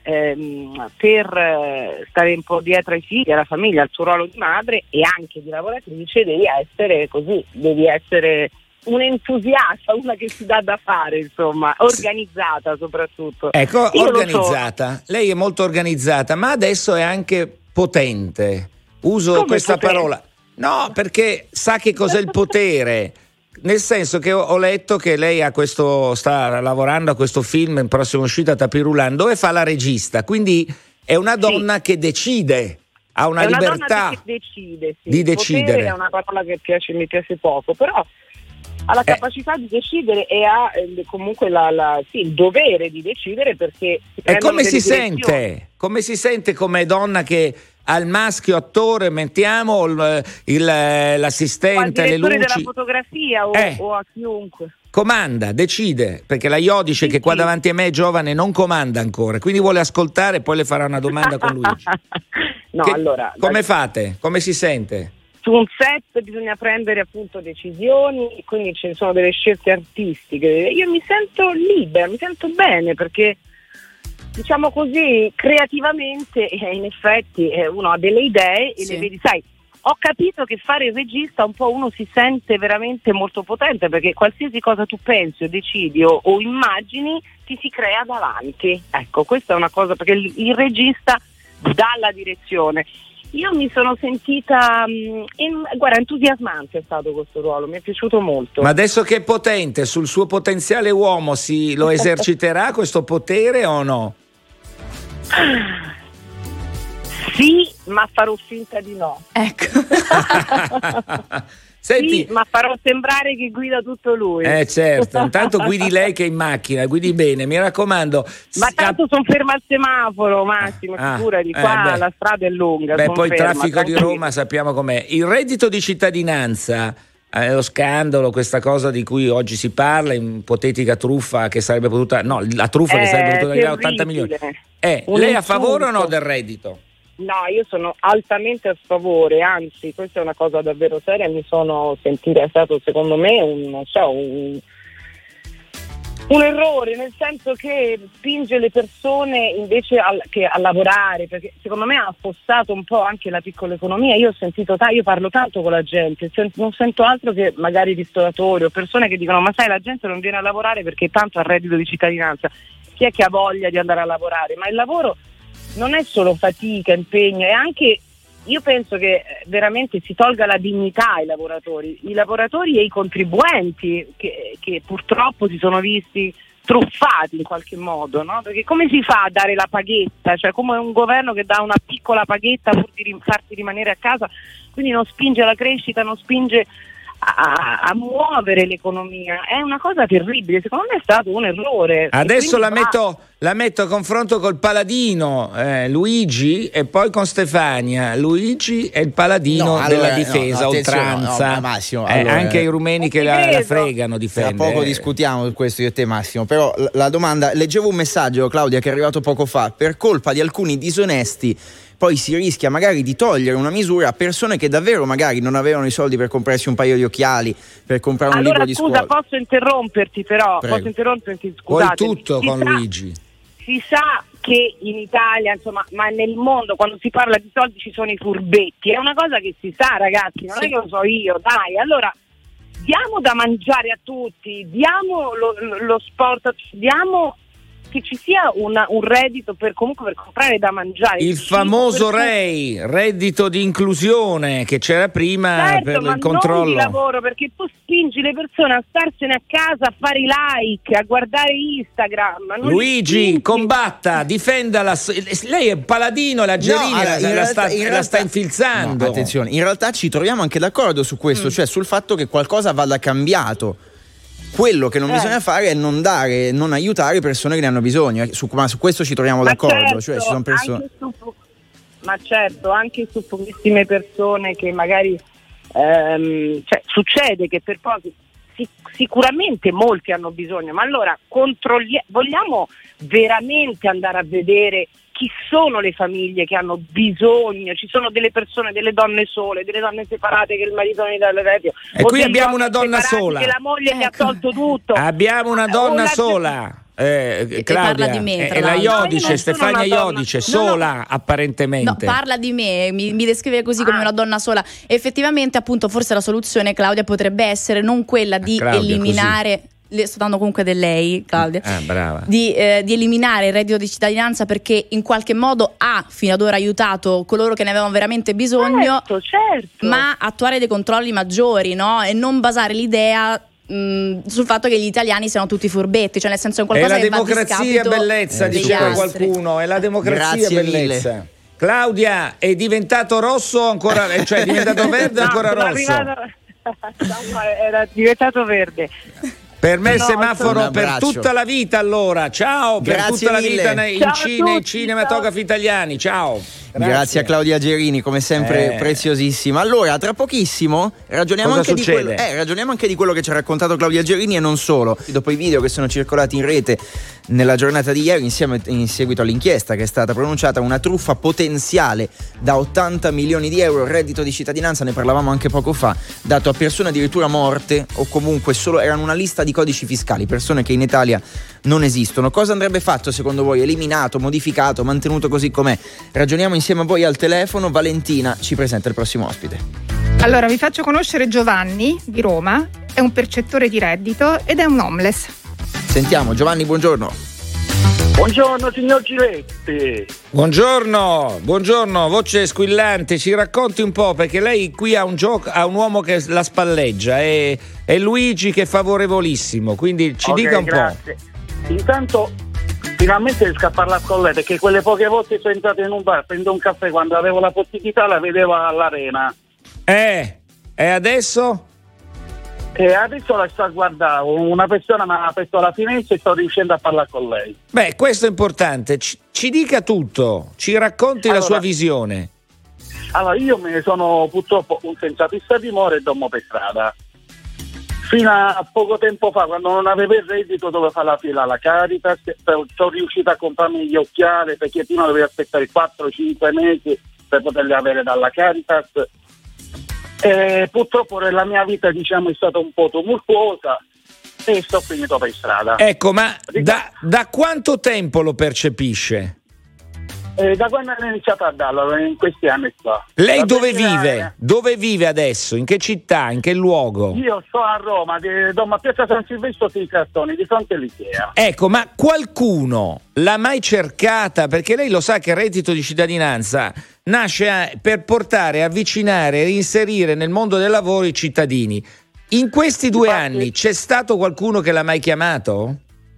Speaker 11: per stare un po' dietro ai figli, alla famiglia, al suo ruolo di madre e anche di lavoratrice devi essere così, devi essere un entusiasta, una che si dà da fare, insomma, organizzata soprattutto.
Speaker 10: Ecco, organizzata, lei è molto organizzata, ma adesso è anche potente, uso
Speaker 11: come
Speaker 10: questa
Speaker 11: potente?
Speaker 10: parola, no, perché sa che cos'è il potere. Nel senso che ho letto che lei sta lavorando a questo film in prossima uscita, Tapirulan, dove fa la regista, quindi è una donna che decide, ha una libertà
Speaker 11: che decide, sì.
Speaker 10: di decidere.
Speaker 11: Potere è una parola che mi piace poco, però ha la capacità di decidere e ha comunque il dovere di decidere, perché
Speaker 10: e come si sente? Come si sente come donna che al maschio attore mettiamo l'assistente, le luci,
Speaker 11: della fotografia o a chiunque
Speaker 10: comanda, decide, perché la Iodice che qua davanti a me è giovane, non comanda ancora, quindi vuole ascoltare e poi le farà una domanda con Luigi.
Speaker 11: Allora
Speaker 10: come fate? Come si sente?
Speaker 11: Su un set bisogna prendere appunto decisioni, quindi ci sono delle scelte artistiche. Io mi sento libera, mi sento bene, perché diciamo così creativamente in effetti uno ha delle idee e le vedi, sai. Ho capito che fare il regista un po' uno si sente veramente molto potente, perché qualsiasi cosa tu pensi o decidi o immagini ti si crea davanti. Ecco, questa è una cosa, perché il regista dà la direzione. Io mi sono sentita guarda, entusiasmante è stato questo ruolo, mi è piaciuto molto.
Speaker 10: Ma adesso che è potente, sul suo potenziale uomo lo eserciterà questo potere o no?
Speaker 11: Sì, ma farò finta di no.
Speaker 6: Ecco.
Speaker 10: Senti,
Speaker 11: sì, ma farò sembrare che guida tutto lui.
Speaker 10: Certo, intanto guidi lei che è in macchina, guidi bene, mi raccomando.
Speaker 11: Ma tanto sono ferma al semaforo, Massimo, figurati, qua la strada è lunga.
Speaker 10: Poi il
Speaker 11: ferma,
Speaker 10: traffico di Roma sappiamo com'è. Il reddito di cittadinanza, lo scandalo, questa cosa di cui oggi si parla, ipotetica truffa che sarebbe potuta, no, la truffa che sarebbe potuta arrivare a 80 milioni. Lei è a favore o no del reddito?
Speaker 11: No, io sono altamente a favore, anzi questa è una cosa davvero seria, mi sono sentita, è stato secondo me un errore, nel senso che spinge le persone invece a lavorare, perché secondo me ha affossato un po' anche la piccola economia. Io ho sentito, io parlo tanto con la gente, non sento altro che magari ristoratori o persone che dicono ma sai, la gente non viene a lavorare perché tanto ha reddito di cittadinanza, chi è che ha voglia di andare a lavorare? Ma il lavoro non è solo fatica, impegno, è anche, io penso che veramente si tolga la dignità ai lavoratori e i contribuenti che purtroppo si sono visti truffati in qualche modo, no? Perché come si fa a dare la paghetta? Cioè come un governo che dà una piccola paghetta pur di farti rimanere a casa, quindi non spinge alla crescita, non spinge a muovere l'economia. È una cosa terribile, secondo me è stato un errore.
Speaker 10: Adesso la metto a confronto col paladino Luigi e poi con Stefania. Luigi è il paladino della difesa, oltranza.
Speaker 3: Massimo,
Speaker 10: anche i rumeni che la fregano difendere.
Speaker 3: Tra poco discutiamo di questo io e te, Massimo, però la domanda, leggevo un messaggio, Claudia, che è arrivato poco fa, per colpa di alcuni disonesti poi si rischia magari di togliere una misura a persone che davvero magari non avevano i soldi per comprarsi un paio di occhiali, per comprare un libro di scuola.
Speaker 11: Allora scusa, posso interromperti però?
Speaker 3: Prego.
Speaker 11: Posso interromperti, scusate.
Speaker 10: Poi tutto con Luigi.
Speaker 11: Si sa che in Italia, insomma, ma nel mondo quando si parla di soldi ci sono i furbetti, è una cosa che si sa, ragazzi, non è che lo so io, dai, allora diamo da mangiare a tutti, diamo lo sport, diamo che ci sia un reddito per comprare da mangiare.
Speaker 10: Il famoso REI, reddito di inclusione, che c'era prima,
Speaker 11: certo,
Speaker 10: per
Speaker 11: ma
Speaker 10: il controllo.
Speaker 11: Non di lavoro, perché tu spingi le persone a starsene a casa, a fare i like, a guardare Instagram.
Speaker 10: Luigi, combatta, difendala. Lei è paladino, la Gerini la sta infilzando.
Speaker 3: No, attenzione, in realtà ci troviamo anche d'accordo su questo, cioè sul fatto che qualcosa vada cambiato. Quello che non bisogna fare è non aiutare persone che ne hanno bisogno, ma su questo ci troviamo d'accordo,
Speaker 11: certo,
Speaker 3: cioè ci sono persone.
Speaker 11: Ma certo, anche su pochissime persone che magari succede che per pochi, sicuramente molti hanno bisogno, ma allora vogliamo veramente andare a vedere chi sono le famiglie che hanno bisogno? Ci sono delle persone, delle donne sole, delle donne separate che il marito non gli dà l'orario.
Speaker 10: E qui abbiamo una donna sola.
Speaker 11: Che la moglie gli ha tolto tutto.
Speaker 10: Abbiamo una donna sola. Claudia,
Speaker 6: parla di me,
Speaker 10: è la Iodice, Stefania Iodice, sola apparentemente.
Speaker 6: No, parla di me, mi descrive così come una donna sola. Effettivamente, appunto, forse la soluzione, Claudia, potrebbe essere non quella di eliminare... Così. Le sto dando comunque del lei, Claudia,
Speaker 10: brava.
Speaker 6: Di eliminare il reddito di cittadinanza, perché in qualche modo ha fino ad ora aiutato coloro che ne avevano veramente bisogno,
Speaker 11: certo.
Speaker 6: Ma attuare dei controlli maggiori, no? E non basare l'idea sul fatto che gli italiani siano tutti furbetti, cioè nel senso, è qualcosa che va a discapito.
Speaker 10: È la democrazia bellezza, diceva qualcuno, è la democrazia bellezza. Mille. Claudia, è diventato rosso ancora, cioè è diventato verde ancora rosso?
Speaker 11: Era diventato verde.
Speaker 10: Per me il semaforo per tutta la vita, allora. Ciao, per
Speaker 3: grazie
Speaker 10: tutta
Speaker 3: mille.
Speaker 10: La vita nei cinematografi italiani. Ciao.
Speaker 3: Grazie a Claudia Gerini, come sempre preziosissima. Allora, tra pochissimo ragioniamo anche di quello che ci ha raccontato Claudia Gerini, e non solo. Dopo i video che sono circolati in rete nella giornata di ieri, in seguito all'inchiesta che è stata pronunciata, una truffa potenziale da 80 milioni di euro, reddito di cittadinanza, ne parlavamo anche poco fa, dato a persone addirittura morte o comunque solo erano una lista di codici fiscali, persone che in Italia non esistono. Cosa andrebbe fatto secondo voi? Eliminato, modificato, mantenuto così com'è? Ragioniamo insieme a voi al telefono. Valentina ci presenta il prossimo ospite.
Speaker 12: Allora, vi faccio conoscere Giovanni di Roma, è un percettore di reddito ed è un homeless.
Speaker 3: Sentiamo, Giovanni, buongiorno.
Speaker 8: Buongiorno signor Giletti.
Speaker 10: Buongiorno, voce squillante, ci racconti un po', perché lei qui ha un uomo che la spalleggia, è Luigi, che è favorevolissimo, quindi ci dica un
Speaker 8: grazie. Po'. Intanto finalmente riesco a parlare con lei, perché quelle poche volte sono entrato in un bar, prendo un caffè, quando avevo la possibilità la vedevo all'arena.
Speaker 10: E adesso?
Speaker 8: E adesso la sto a guardare, una persona mi ha aperto la finestra e sto riuscendo a parlare con lei.
Speaker 10: Beh, questo è importante, ci dica tutto, ci racconti la sua visione.
Speaker 8: Allora, io me ne sono purtroppo un senza pista dimora e dormo per strada. Fino a poco tempo fa, quando non avevo il reddito, dovevo fare la fila alla Caritas, sono riuscito a comprarmi gli occhiali perché prima dovevo aspettare 4-5 mesi per poterli avere dalla Caritas. E purtroppo la mia vita, diciamo, è stata un po' tumultuosa e sto finito per strada.
Speaker 10: Ecco, ma da quanto tempo lo percepisce?
Speaker 8: Da quando ho iniziato a darlo, in questi anni qua.
Speaker 10: Lei dove vive? Dove vive adesso? In che città? In che luogo?
Speaker 8: Io sto a Roma, dormo a Piazza San Silvestro sui cartoni, di fronte all'Ikea.
Speaker 10: Ecco, ma qualcuno l'ha mai cercata? Perché lei lo sa che il reddito di cittadinanza nasce per portare, avvicinare, reinserire nel mondo del lavoro i cittadini. In questi 2 anni c'è stato qualcuno che l'ha mai chiamato?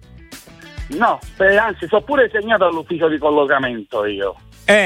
Speaker 8: No, anzi, sono pure segnato all'ufficio di collocamento io.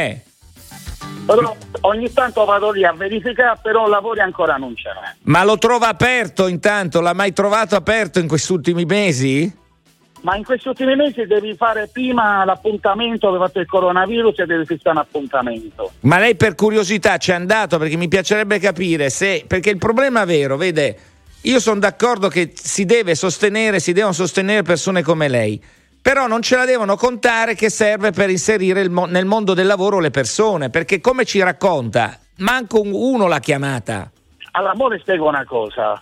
Speaker 8: Però ogni tanto vado lì a verificare, però lavori ancora non c'è.
Speaker 10: Ma lo trova aperto intanto? L'ha mai trovato aperto in questi ultimi mesi?
Speaker 8: Ma in questi ultimi mesi devi fare prima l'appuntamento, avevo fatto il coronavirus e devi fissare un appuntamento.
Speaker 10: Ma lei per curiosità c'è andato? Perché mi piacerebbe capire se... Perché il problema vero, vede, io sono d'accordo che si devono sostenere persone come lei. Però non ce la devono contare che serve per inserire nel mondo del lavoro le persone, perché come ci racconta, manco uno l'ha chiamata.
Speaker 8: All'amore spiego una cosa.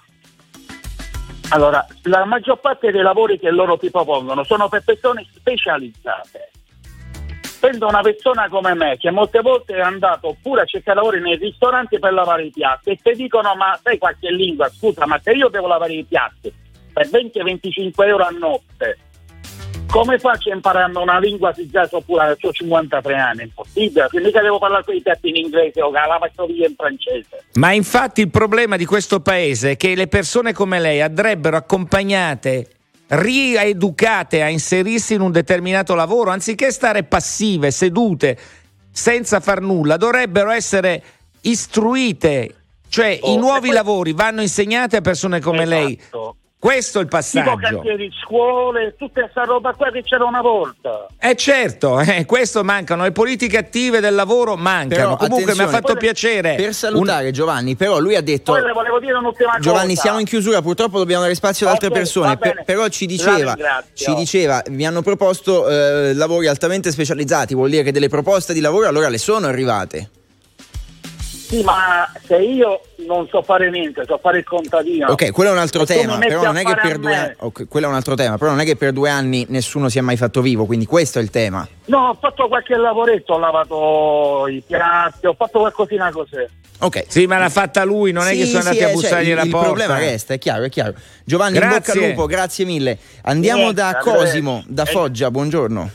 Speaker 8: Allora, la maggior parte dei lavori che loro ti propongono sono per persone specializzate. Prendo una persona come me che molte volte è andato pure a cercare lavori nei ristoranti per lavare i piatti e ti dicono: ma sai qualche lingua? Scusa, ma se io devo lavare i piatti per 20-25 euro a notte, come faccio a imparare una lingua se già so pure, ho 53 anni? È impossibile, quindi mica devo parlare con i piatti in inglese o la lavastoviglie in francese.
Speaker 10: Ma infatti il problema di questo paese è che le persone come lei andrebbero accompagnate, rieducate a inserirsi in un determinato lavoro, anziché stare passive, sedute, senza far nulla, dovrebbero essere istruite, cioè i nuovi lavori vanno insegnati a persone come lei. Questo è il passaggio.
Speaker 8: Tipo cantieri, scuole, tutta questa roba qua che c'era una volta.
Speaker 10: Certo, questo mancano, le politiche attive del lavoro mancano.
Speaker 3: Però,
Speaker 10: comunque mi ha fatto piacere.
Speaker 3: Per salutare Giovanni, però lui ha detto...
Speaker 8: Poi le volevo dire un'ultima
Speaker 3: Giovanni,
Speaker 8: cosa.
Speaker 3: siamo in chiusura, purtroppo dobbiamo dare spazio ad altre persone, però ci diceva, mi hanno proposto lavori altamente specializzati, vuol dire che delle proposte di lavoro allora le sono arrivate.
Speaker 8: Sì, ma se io non so fare niente, so fare il contadino.
Speaker 3: Ok, quello è un altro tema, però non è che per 2 anni.
Speaker 8: Okay,
Speaker 3: quello è un altro tema, però non è che per 2 anni nessuno si è mai fatto vivo, quindi questo è il tema.
Speaker 8: No, ho fatto qualche lavoretto, ho lavato i piatti, ho fatto qualcosina così.
Speaker 3: Ok.
Speaker 10: Sì, ma l'ha fatta lui, non è che sono andati a bussargli la porta.
Speaker 3: Il problema resta, è chiaro. Giovanni, in bocca al lupo, grazie mille. Andiamo da Cosimo, da Foggia, buongiorno.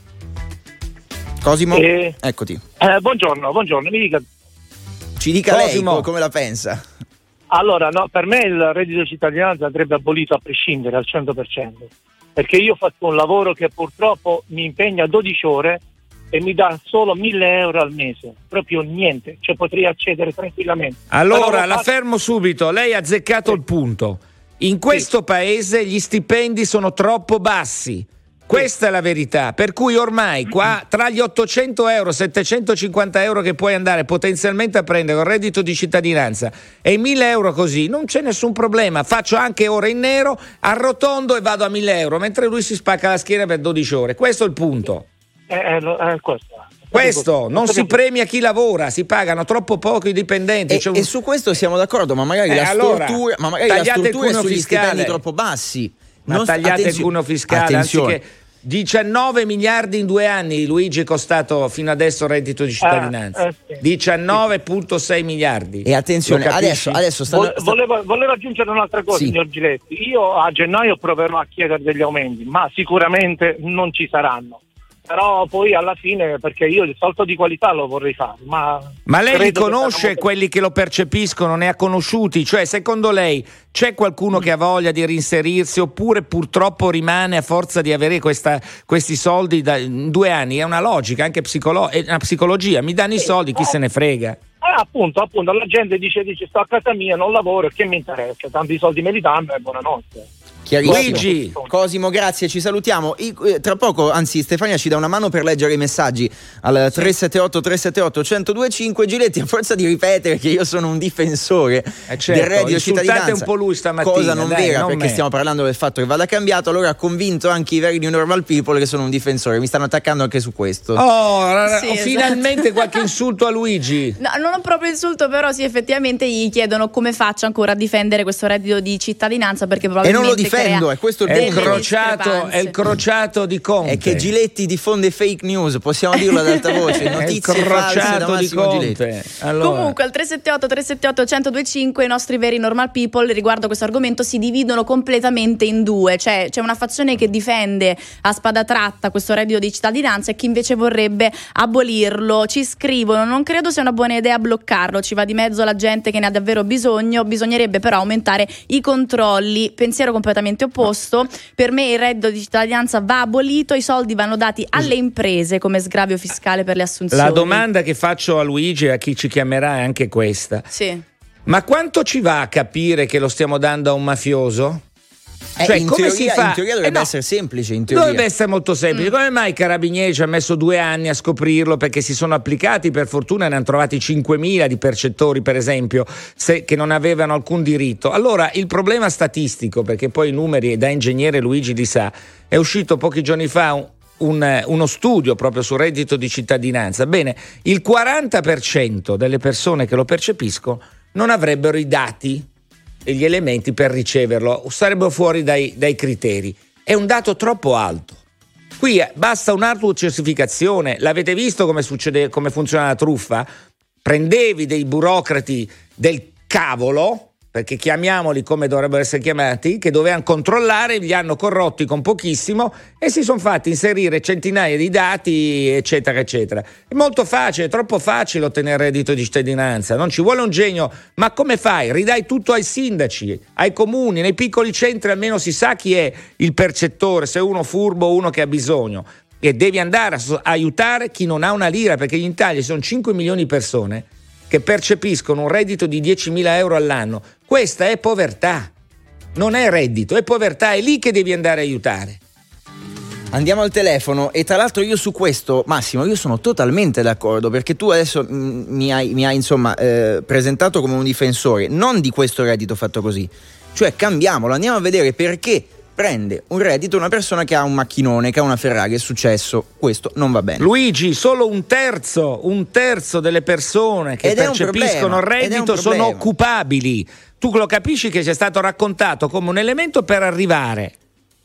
Speaker 3: Cosimo, eccoti.
Speaker 13: Buongiorno, mi dica.
Speaker 3: Ci dica Cosimo. Lei come la pensa.
Speaker 13: Allora, no, per me il reddito di cittadinanza andrebbe abolito a prescindere al 100%, perché io faccio un lavoro che purtroppo mi impegna 12 ore e mi dà solo 1.000 euro al mese, proprio niente, cioè potrei accedere tranquillamente.
Speaker 10: Allora, la fermo subito, lei ha azzeccato il punto. In questo paese gli stipendi sono troppo bassi. Questa è la verità, per cui ormai qua tra gli 800 euro, 750 euro che puoi andare potenzialmente a prendere con reddito di cittadinanza e 1.000 euro così, non c'è nessun problema, faccio anche ore in nero, arrotondo e vado a 1.000 euro, mentre lui si spacca la schiena per 12 ore, questo è il punto. Questo, non si premia chi lavora, si pagano troppo poco i dipendenti.
Speaker 3: E su questo siamo d'accordo, ma magari la stortura è sugli stipendi troppo bassi.
Speaker 10: Ma tagliate il cuneo fiscale, anziché 19 miliardi in 2 anni, Luigi, è costato fino adesso il reddito di cittadinanza. 19,6 miliardi.
Speaker 3: E attenzione, adesso
Speaker 13: volevo aggiungere un'altra cosa, signor Giletti. Io a gennaio proverò a chiedere degli aumenti, ma sicuramente non ci saranno. Però poi alla fine, perché io il salto di qualità lo vorrei fare. Ma
Speaker 10: lei li conosce quelli che lo percepiscono, ne ha conosciuti? Cioè, secondo lei c'è qualcuno che ha voglia di reinserirsi oppure purtroppo rimane a forza di avere questi soldi in 2 anni? È una logica, anche è una psicologia. Mi danno i soldi, chi se ne frega?
Speaker 13: appunto, la gente dice sto a casa mia, non lavoro, che mi interessa, tanti soldi me li danno e buonanotte.
Speaker 3: Luigi, Cosimo, grazie, ci salutiamo. Tra poco, anzi, Stefania ci dà una mano per leggere i messaggi al 378-378-1025. Giletti, a forza di ripetere che io sono un difensore del reddito cittadinanza,
Speaker 10: un po' lui stamattina,
Speaker 3: cosa non vera, perché stiamo parlando del fatto che vada cambiato, allora ha convinto anche i veri New Normal People che sono un difensore. Mi stanno attaccando anche su questo.
Speaker 10: Finalmente qualche insulto a Luigi.
Speaker 6: No, non ho proprio insulto, però sì, effettivamente gli chiedono come faccia ancora a difendere questo reddito di cittadinanza, perché probabilmente
Speaker 3: e non lo difendo, è questo il
Speaker 10: punto. È il crociato di Conte.
Speaker 3: È che Giletti diffonde fake news, possiamo dirlo ad alta voce, notizie false da Massimo Giletti.
Speaker 10: Allora.
Speaker 6: Comunque al 378-378-1025 i nostri veri normal people riguardo questo argomento si dividono completamente in due, cioè c'è una fazione che difende a spada tratta questo reddito di cittadinanza e chi invece vorrebbe abolirlo. Ci scrivono: non credo sia una buona idea bloccarlo, ci va di mezzo la gente che ne ha davvero bisogno, bisognerebbe però aumentare i controlli. Pensiero completamente opposto, per me il reddito di cittadinanza va abolito, i soldi vanno dati alle imprese come sgravio fiscale per le assunzioni.
Speaker 10: La domanda che faccio a Luigi e a chi ci chiamerà è anche questa: ma quanto ci va a capire che lo stiamo dando a un mafioso? Cioè,
Speaker 3: in
Speaker 10: come
Speaker 3: teoria,
Speaker 10: si fa?
Speaker 3: In teoria dovrebbe essere semplice. In teoria.
Speaker 10: Dovrebbe essere molto semplice. Come mai i carabinieri ci hanno messo 2 anni a scoprirlo? Perché si sono applicati, per fortuna ne hanno trovati 5.000 di percettori, per esempio, che non avevano alcun diritto. Allora il problema statistico, perché poi i numeri, da ingegnere Luigi li sa, è uscito pochi giorni fa uno studio proprio sul reddito di cittadinanza. Bene, il 40% delle persone che lo percepiscono non avrebbero i dati e gli elementi per riceverlo, sarebbero fuori dai criteri. È un dato troppo alto. Qui basta un'autocertificazione. L'avete visto come funziona la truffa? Prendevi dei burocrati del cavolo, perché chiamiamoli come dovrebbero essere chiamati, che dovevano controllare, li hanno corrotti con pochissimo e si sono fatti inserire centinaia di dati, eccetera eccetera. È molto facile, è troppo facile ottenere il reddito di cittadinanza, non ci vuole un genio. Ma come fai? Ridai tutto ai sindaci, ai comuni, nei piccoli centri almeno si sa chi è il percettore, se è uno furbo o uno che ha bisogno, e devi andare a aiutare chi non ha una lira, perché in Italia ci sono 5 milioni di persone che percepiscono un reddito di 10.000 euro all'anno. Questa è povertà, non è reddito, è povertà, è lì che devi andare a aiutare.
Speaker 3: Andiamo al telefono e tra l'altro io su questo, Massimo, io sono totalmente d'accordo, perché tu adesso mi hai insomma presentato come un difensore non di questo reddito fatto così, cioè cambiamolo, andiamo a vedere perché prende un reddito una persona che ha un macchinone, che ha una Ferrari, è successo, questo non va bene.
Speaker 10: Luigi, solo un terzo delle persone che percepiscono il reddito sono occupabili. Tu lo capisci che c'è stato raccontato come un elemento per arrivare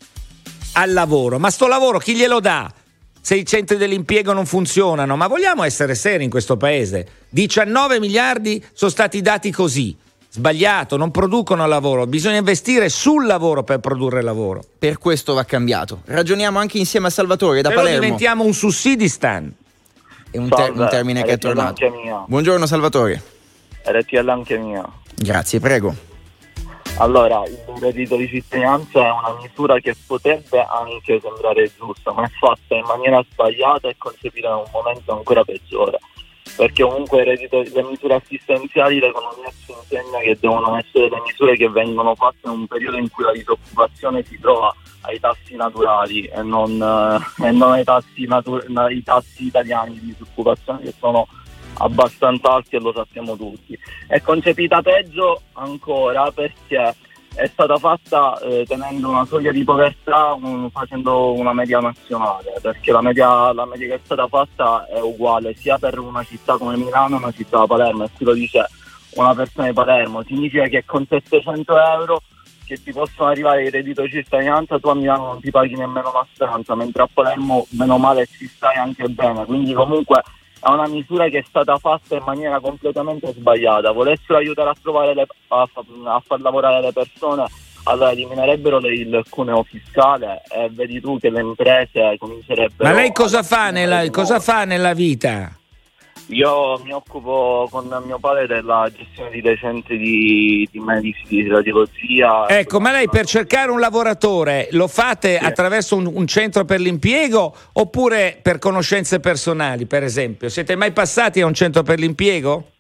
Speaker 10: al lavoro, ma sto lavoro chi glielo dà? Se i centri dell'impiego non funzionano, ma vogliamo essere seri in questo paese? 19 miliardi sono stati dati così. Sbagliato, non producono lavoro, bisogna investire sul lavoro per produrre lavoro.
Speaker 3: Per questo va cambiato. Ragioniamo anche insieme a Salvatore da Palermo.
Speaker 10: Diventiamo un sussidistan.
Speaker 3: È un termine che è tornato. Buongiorno Salvatore.
Speaker 14: RTL anche mia.
Speaker 3: Grazie, prego.
Speaker 14: Allora, il reddito di cittadinanza è una misura che potrebbe anche sembrare giusta, ma è fatta in maniera sbagliata e concepita in un momento ancora peggiore. Perché comunque le misure assistenziali l'economia ci insegna che devono essere le misure che vengono fatte in un periodo in cui la disoccupazione si trova ai tassi naturali e non ai tassi italiani di disoccupazione, che sono abbastanza alti e lo sappiamo tutti. È concepita peggio ancora perché è stata fatta tenendo una soglia di povertà, facendo una media nazionale, perché la media che è stata fatta è uguale sia per una città come Milano e una città come Palermo, e qui lo dice una persona di Palermo. Significa che con 700 euro che ti possono arrivare il reddito di cittadinanza, tu a Milano non ti paghi nemmeno una stanza, mentre a Palermo meno male ci stai anche bene. Quindi comunque è una misura che è stata fatta in maniera completamente sbagliata. Volessero aiutare a trovare a far lavorare le persone, allora eliminerebbero il cuneo fiscale e vedi tu che le imprese comincerebbero.
Speaker 10: Ma lei cosa fa nella vita?
Speaker 14: Io mi occupo con mio padre della gestione dei centri di medici, di radiologia.
Speaker 10: Ecco, ma lei per cercare un lavoratore lo fate attraverso un centro per l'impiego oppure per conoscenze personali, per esempio? Siete mai passati a un centro per l'impiego?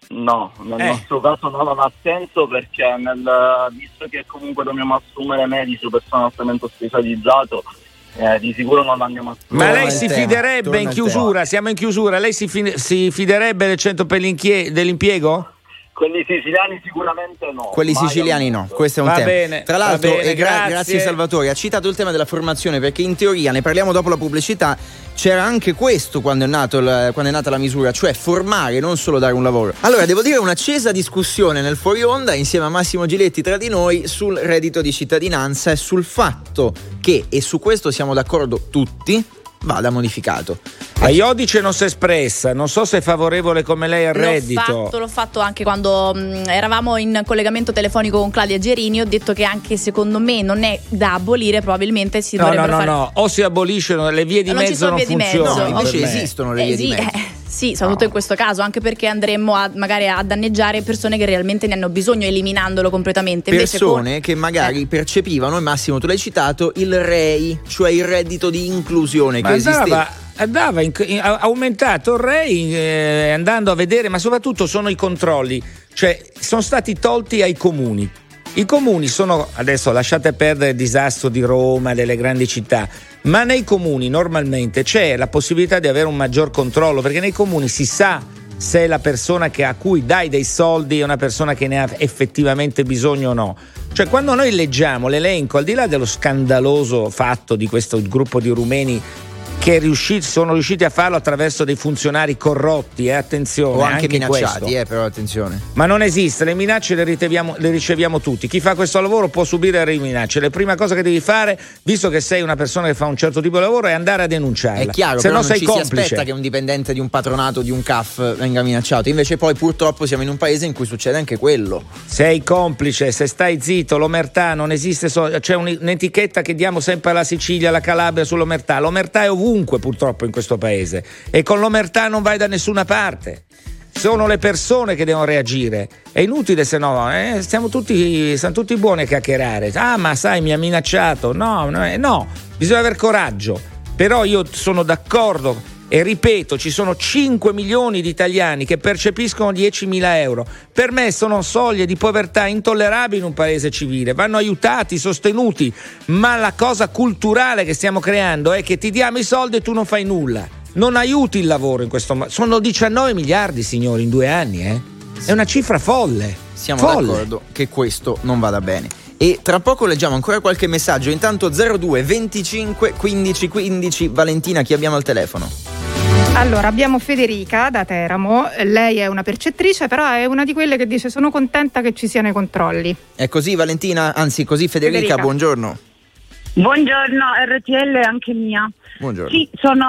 Speaker 14: No, nel nostro caso no, non ha senso, perché visto che comunque dobbiamo assumere medici o personale altamente specializzato, di sicuro non andiamo a...
Speaker 10: Ma lei si fiderebbe in chiusura? Siamo in chiusura, lei si fiderebbe del centro per dell'impiego?
Speaker 14: Quelli siciliani sicuramente no.
Speaker 3: Quelli siciliani no, questo è un tema.
Speaker 10: Bene,
Speaker 3: tra l'altro,
Speaker 10: grazie.
Speaker 3: Grazie Salvatore, ha citato il tema della formazione, perché in teoria, ne parliamo dopo la pubblicità, c'era anche questo quando è nata la misura, cioè formare, non solo dare un lavoro. Allora, devo dire, un'accesa discussione nel fuori onda insieme a Massimo Giletti tra di noi sul reddito di cittadinanza e sul fatto che, e su questo siamo d'accordo tutti, vada modificato.
Speaker 10: A Iodice non si è espressa, non so se è favorevole come lei al reddito.
Speaker 6: L'ho fatto anche quando eravamo in collegamento telefonico con Claudia Gerini. Ho detto che anche secondo me non è da abolire, probabilmente si dovrebbero fare.
Speaker 10: No, o si aboliscono, le vie di mezzo non funzionano.
Speaker 3: No, invece esistono le vie di mezzo.
Speaker 6: Sì, soprattutto in questo caso, anche perché andremmo magari a danneggiare persone che realmente ne hanno bisogno, eliminandolo completamente.
Speaker 3: Persone che magari percepivano, e Massimo tu l'hai citato, il REI, cioè il reddito di inclusione che esisteva.
Speaker 10: Ha aumentato il REI, andando a vedere, ma soprattutto sono i controlli, cioè sono stati tolti ai comuni. I comuni sono, adesso lasciate perdere il disastro di Roma, delle grandi città, ma nei comuni normalmente c'è la possibilità di avere un maggior controllo, perché nei comuni si sa se la persona a cui dai dei soldi è una persona che ne ha effettivamente bisogno o no. Cioè, quando noi leggiamo l'elenco, al di là dello scandaloso fatto di questo gruppo di rumeni che sono riusciti a farlo attraverso dei funzionari corrotti, attenzione,
Speaker 3: o anche minacciati,
Speaker 10: questo.
Speaker 3: Però attenzione.
Speaker 10: Ma non esiste, le minacce le riceviamo tutti. Chi fa questo lavoro può subire le minacce. La prima cosa che devi fare, visto che sei una persona che fa un certo tipo di lavoro, è andare a denunciarla.
Speaker 3: È chiaro,
Speaker 10: se
Speaker 3: però
Speaker 10: no
Speaker 3: non
Speaker 10: sei
Speaker 3: ci
Speaker 10: complice.
Speaker 3: Si aspetta che un dipendente di un patronato, di un CAF venga minacciato. Invece poi purtroppo siamo in un paese in cui succede anche quello.
Speaker 10: Sei complice, se stai zitto, l'omertà non esiste, c'è un'etichetta che diamo sempre alla Sicilia, alla Calabria sull'omertà. L'omertà è ovunque purtroppo in questo paese, e con l'omertà non vai da nessuna parte. Sono le persone che devono reagire. È inutile, se no siamo tutti buoni a chiacchierare. Ah, ma sai, mi ha minacciato. No, bisogna aver coraggio. Però io sono d'accordo e ripeto, ci sono 5 milioni di italiani che percepiscono 10.000 euro. Per me sono soglie di povertà intollerabili in un paese civile, vanno aiutati, sostenuti, ma la cosa culturale che stiamo creando è che ti diamo i soldi e tu non fai nulla, non aiuti il lavoro in questo modo. Sono 19 miliardi, signori, in 2 anni, È una cifra folle.
Speaker 3: Siamo d'accordo che questo non vada bene. E tra poco leggiamo ancora qualche messaggio. Intanto 02 25 15 15. Valentina, chi abbiamo al telefono?
Speaker 12: Allora, abbiamo Federica da Teramo. Lei è una percettrice, però è una di quelle che dice: sono contenta che ci siano i controlli.
Speaker 3: È così, Valentina? Anzi, così Federica. Buongiorno.
Speaker 11: Buongiorno, RTL è anche mia.
Speaker 3: Buongiorno.
Speaker 11: Sì,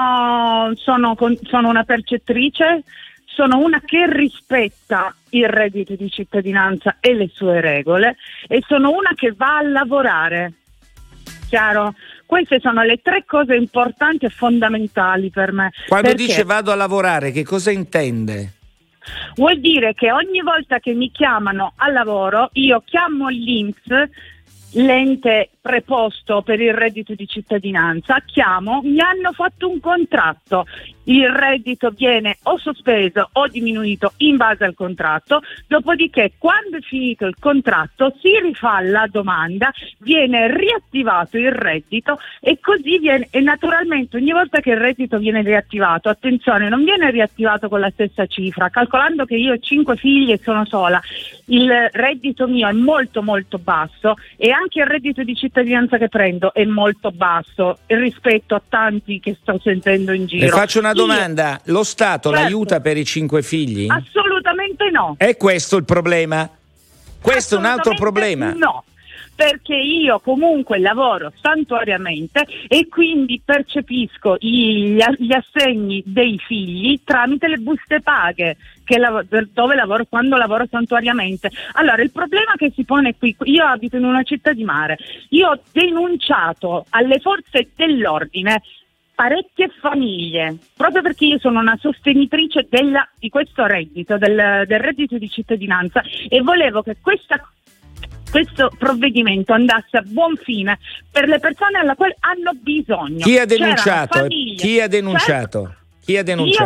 Speaker 11: sono una percettrice, sono una che rispetta il reddito di cittadinanza e le sue regole, e sono una che va a lavorare. Chiaro? Queste sono le 3 cose importanti e fondamentali per me.
Speaker 10: Quando dice vado a lavorare, che cosa intende?
Speaker 11: Vuol dire che ogni volta che mi chiamano al lavoro, io chiamo l'INPS, l'ente preposto per il reddito di cittadinanza, mi hanno fatto un contratto, il reddito viene o sospeso o diminuito in base al contratto, dopodiché quando è finito il contratto si rifà la domanda, viene riattivato il reddito e così viene, e naturalmente ogni volta che il reddito viene riattivato, attenzione, non viene riattivato con la stessa cifra, calcolando che io ho 5 figli e sono sola, il reddito mio è molto molto basso e anche il reddito di cittadinanza che prendo è molto basso rispetto a tanti che sto sentendo in giro.
Speaker 10: Le faccio una domanda: lo Stato l'aiuta per i 5 figli?
Speaker 11: Assolutamente no.
Speaker 10: È questo il problema? Questo è un altro problema?
Speaker 11: No, perché io comunque lavoro santuariamente e quindi percepisco gli assegni dei figli tramite le buste paghe dove lavoro, quando lavoro santuariamente. Allora, il problema che si pone qui, io abito in una città di mare, io ho denunciato alle forze dell'ordine parecchie famiglie, proprio perché io sono una sostenitrice di questo reddito, del reddito di cittadinanza, e volevo che questo provvedimento andasse a buon fine per le persone alla quale hanno bisogno.
Speaker 10: Chi ha denunciato? Chi ha denunciato? Chi ha denunciato?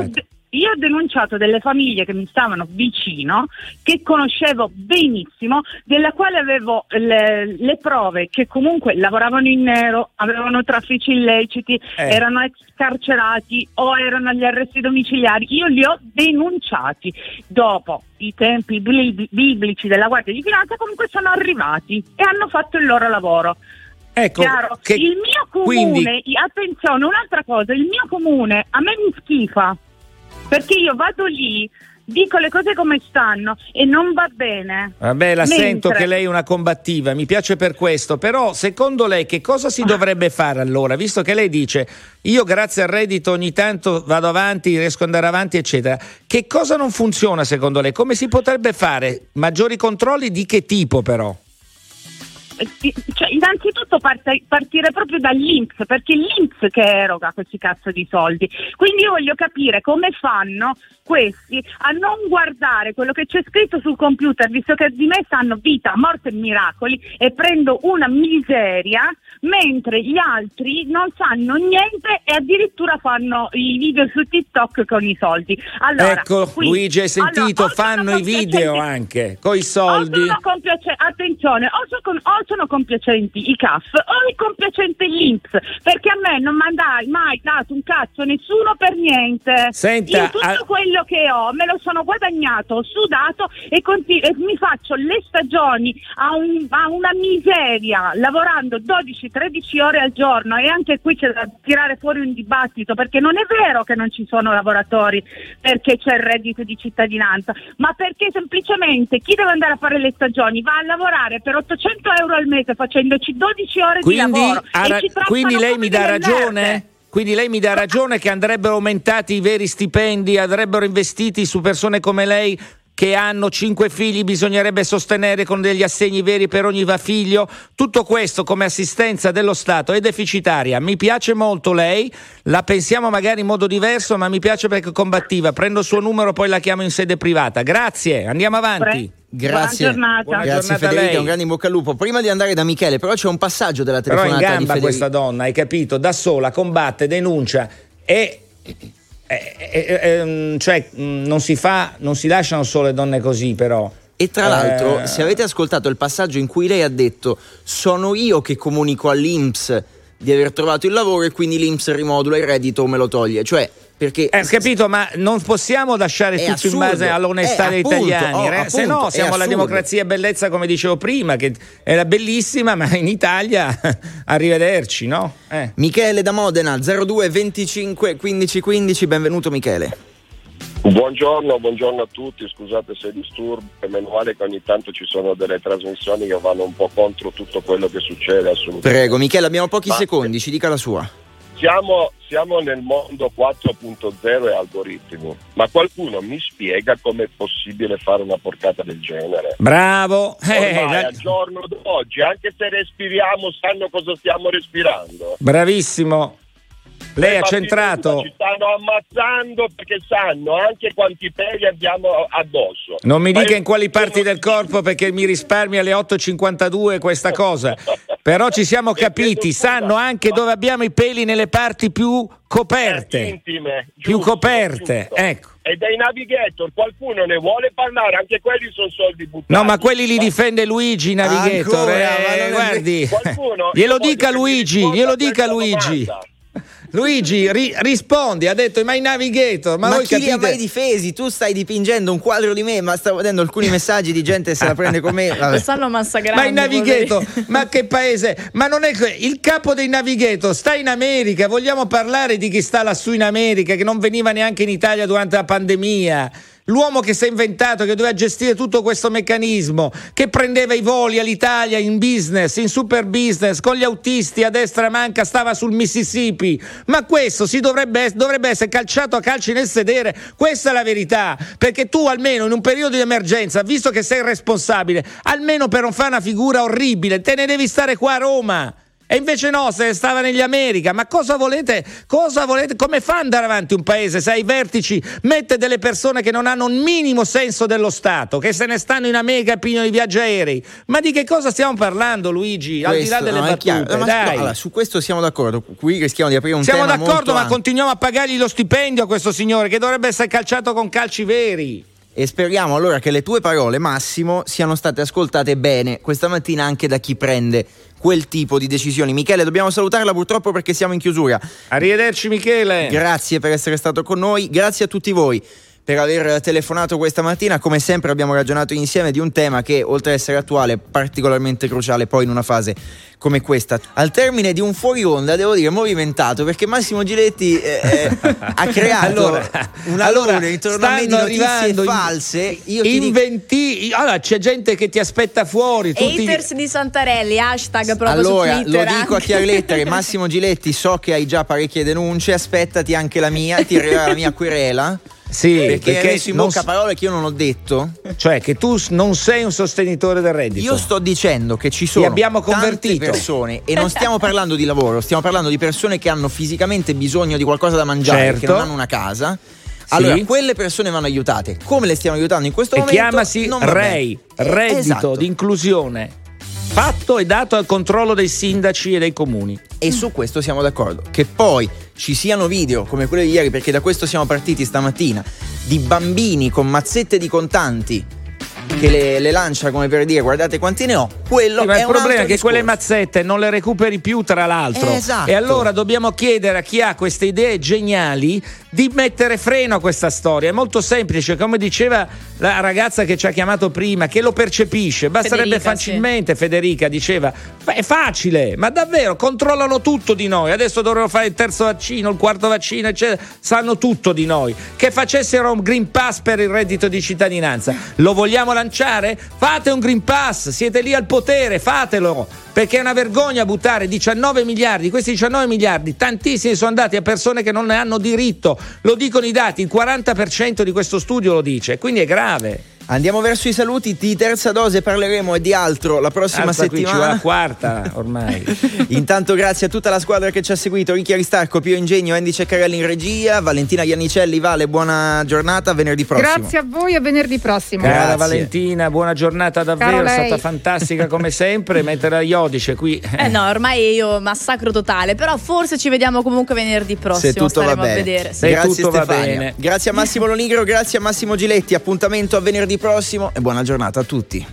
Speaker 11: Io ho denunciato delle famiglie che mi stavano vicino, che conoscevo benissimo, della quale avevo le prove che comunque lavoravano in nero, avevano traffici illeciti, erano ex carcerati o erano agli arresti domiciliari. Io li ho denunciati. Dopo i tempi biblici della Guardia di Finanza comunque sono arrivati e hanno fatto il loro lavoro.
Speaker 10: Ecco,
Speaker 11: il mio comune, attenzione, un'altra cosa, il mio comune a me mi schifa, perché io vado lì, dico le cose come stanno e non va bene.
Speaker 10: Vabbè, sento che lei è una combattiva, mi piace per questo, però secondo lei che cosa si dovrebbe fare allora, visto che lei dice io grazie al reddito ogni tanto vado avanti, riesco ad andare avanti eccetera, che cosa non funziona secondo lei? Come si potrebbe fare? Maggiori controlli di che tipo però?
Speaker 11: Cioè, innanzitutto partire proprio dall'INPS, perché è l'INPS che eroga questi cazzo di soldi, quindi io voglio capire come fanno questi a non guardare quello che c'è scritto sul computer, visto che di me sanno vita, morte e miracoli, e prendo una miseria, mentre gli altri non sanno niente e addirittura fanno i video su TikTok con i soldi. Allora,
Speaker 10: ecco, Luigi, hai sentito? Fanno i video anche con i soldi.
Speaker 11: Attenzione, o sono compiacenti i CAF o è compiacente l'INPS, perché a me non mi ha mai dato un cazzo nessuno per niente.
Speaker 10: Senta,
Speaker 11: io tutto quello che ho me lo sono guadagnato, ho sudato e mi faccio le stagioni a una miseria, lavorando 12-13 ore al giorno, e anche qui c'è da tirare fuori un dibattito, perché non è vero che non ci sono lavoratori perché c'è il reddito di cittadinanza, ma perché semplicemente chi deve andare a fare le stagioni va a lavorare per 800 euro al mese facendoci 12 ore di lavoro
Speaker 10: quindi lei mi dà ragione? Quindi lei mi dà ragione che andrebbero aumentati i veri stipendi, andrebbero investiti su persone come lei che hanno 5 figli, bisognerebbe sostenere con degli assegni veri per ogni figlio. Tutto questo come assistenza dello Stato è deficitaria. Mi piace molto lei, la pensiamo magari in modo diverso, ma mi piace perché è combattiva. Prendo il suo numero, poi la chiamo in sede privata. Grazie, andiamo avanti.
Speaker 3: Grazie,
Speaker 11: buona
Speaker 3: grazie Federica, un grande in bocca al lupo. Prima di andare da Michele, però c'è un passaggio della telefonata
Speaker 10: però in
Speaker 3: di
Speaker 10: gamba
Speaker 3: Federica.
Speaker 10: Questa donna, hai capito? Da sola, combatte, denuncia cioè non si lasciano sole donne così, però.
Speaker 3: E tra l'altro, se avete ascoltato il passaggio in cui lei ha detto sono io che comunico all'INPS di aver trovato il lavoro e quindi l'INPS rimodula il reddito o me lo toglie, cioè perché
Speaker 10: capito, ma non possiamo lasciare tutto
Speaker 3: assurdo,
Speaker 10: in base all'onestà degli italiani, se no siamo alla democrazia e bellezza, come dicevo prima, che era bellissima, ma in Italia arrivederci, no?
Speaker 3: Michele da Modena, 02 25 15 15, benvenuto Michele.
Speaker 15: Buongiorno a tutti, scusate se disturbo, è meno male che ogni tanto ci sono delle trasmissioni che vanno un po' contro tutto quello che succede, assolutamente.
Speaker 3: Prego Michele, abbiamo pochi secondi, ci dica la sua.
Speaker 15: Siamo nel mondo 4.0 e algoritmi, ma qualcuno mi spiega com'è possibile fare una porcata del genere?
Speaker 10: Bravo!
Speaker 15: Ormai al giorno d'oggi, anche se respiriamo, sanno cosa stiamo respirando.
Speaker 10: Bravissimo! Lei ha centrato.
Speaker 15: Ci stanno ammazzando perché sanno anche quanti peli abbiamo addosso.
Speaker 10: Non mi dica in quali parti del corpo, perché mi risparmi alle 8.52 questa cosa. Però ci siamo capiti, sanno anche dove abbiamo i peli nelle parti più coperte.
Speaker 15: Intime,
Speaker 10: più coperte, ecco.
Speaker 15: E dai navigator qualcuno ne vuole parlare, anche quelli sono soldi buttati.
Speaker 10: No, ma quelli li difende Luigi Navigator. Guardi, glielo dica Luigi. Luigi rispondi, ha detto ma i Navigator, ma voi
Speaker 3: chi
Speaker 10: capite?
Speaker 3: li ha mai difesi? Tu stai dipingendo un quadro di me, ma stavo vedendo alcuni messaggi di gente che se la prende con me.
Speaker 6: Lo stanno massacrando.
Speaker 10: Ma i Navigator, ma che paese? Ma non è il capo dei Navigator sta in America, vogliamo parlare di chi sta lassù in America, che non veniva neanche in Italia durante la pandemia. L'uomo che si è inventato, che doveva gestire tutto questo meccanismo, che prendeva i voli all'Italia in business, in super business, con gli autisti a destra e a manca, stava sul Mississippi. Ma questo dovrebbe essere calciato a calci nel sedere. Questa è la verità, perché tu almeno in un periodo di emergenza, visto che sei responsabile, almeno per non fare una figura orribile, te ne devi stare qua a Roma. E invece no, se stava negli America. Ma cosa volete? Come fa ad andare avanti un paese se ai vertici mette delle persone che non hanno un minimo senso dello Stato, che se ne stanno in America pieno di viaggi aerei? Ma di che cosa stiamo parlando, Luigi? Al di là delle battute, dai.
Speaker 3: Allora, su questo siamo d'accordo. Qui rischiamo di aprire un
Speaker 10: Siamo
Speaker 3: tema
Speaker 10: d'accordo,
Speaker 3: molto
Speaker 10: ma
Speaker 3: ampio.
Speaker 10: continuiamo a pagargli lo stipendio a questo signore che dovrebbe essere calciato con calci veri.
Speaker 3: E speriamo allora che le tue parole, Massimo, siano state ascoltate bene questa mattina anche da chi prende quel tipo di decisioni. Michele, dobbiamo salutarla purtroppo perché siamo in chiusura.
Speaker 10: Arrivederci Michele.
Speaker 3: Grazie per essere stato con noi, grazie a tutti voi per aver telefonato questa mattina. Come sempre abbiamo ragionato insieme di un tema che, oltre ad essere attuale, è particolarmente cruciale poi in una fase come questa. Al termine di un fuori onda, devo dire, movimentato, perché Massimo Giletti ha creato un alone intorno a me di notizie false.
Speaker 10: Allora, c'è gente che ti aspetta fuori.
Speaker 6: Haters di Santarelli, hashtag proprio
Speaker 3: allora,
Speaker 6: su Twitter.
Speaker 3: Lo dico a chiare lettere, Massimo Giletti, so che hai già parecchie denunce, aspettati anche la mia, ti arriverà la mia querela.
Speaker 10: Sì,
Speaker 3: perché hai messo in bocca parole che io non ho detto.
Speaker 10: Cioè che tu non sei un sostenitore del reddito.
Speaker 3: Io sto dicendo che ci sono
Speaker 10: abbiamo
Speaker 3: tante persone, e non stiamo parlando di lavoro, stiamo parlando di persone che hanno fisicamente bisogno di qualcosa da mangiare,
Speaker 10: certo,
Speaker 3: che non hanno una casa. Allora, quelle persone vanno aiutate. Come le stiamo aiutando in questo momento?
Speaker 10: Chiamasi REI, reddito di inclusione, fatto e dato al controllo dei sindaci e dei comuni.
Speaker 3: E su questo siamo d'accordo. Che poi ci siano video come quello di ieri, perché da questo siamo partiti stamattina, di bambini con mazzette di contanti che le lancia come per dire guardate quanti ne ho. Quello
Speaker 10: ma
Speaker 3: è
Speaker 10: il problema è che
Speaker 3: discorso.
Speaker 10: quelle mazzette non le recuperi più, tra l'altro.
Speaker 3: Esatto.
Speaker 10: E allora dobbiamo chiedere a chi ha queste idee geniali di mettere freno a questa storia. È molto semplice, come diceva la ragazza che ci ha chiamato prima, che lo percepisce. Basterebbe facilmente, Federica diceva, è facile, ma davvero controllano tutto di noi. Adesso dovremmo fare il terzo vaccino, il quarto vaccino, eccetera. Sanno tutto di noi. Che facessero un Green Pass per il reddito di cittadinanza. Lo vogliamo lanciare? Fate un Green Pass, siete lì al potere, fatelo, perché è una vergogna buttare 19 miliardi. Questi 19 miliardi, tantissimi sono andati a persone che non ne hanno diritto. Lo dicono i dati, il 40% di questo studio lo dice, quindi è grave.
Speaker 3: Andiamo verso i saluti. Di terza dose parleremo e di altro la prossima settimana.
Speaker 10: Qui c'è la quarta ormai.
Speaker 3: Intanto grazie a tutta la squadra che ci ha seguito: Ricchi Aristarco, Pio Ingegno, Andy Ceccarelli in regia, Valentina Iannicelli. Vale, buona giornata, venerdì prossimo.
Speaker 12: Grazie a voi, a venerdì prossimo.
Speaker 10: Cara Valentina, buona giornata davvero, è stata fantastica come sempre. Mentre la Iodice qui
Speaker 6: no, ormai io massacro totale, però forse ci vediamo comunque venerdì prossimo.
Speaker 3: Se tutto va bene.
Speaker 6: A vedere.
Speaker 3: Se grazie
Speaker 10: tutto
Speaker 3: Stefania.
Speaker 10: Va bene.
Speaker 3: Grazie a Massimo Lonigro, grazie a Massimo Giletti. Appuntamento a venerdì prossimo e buona giornata a tutti.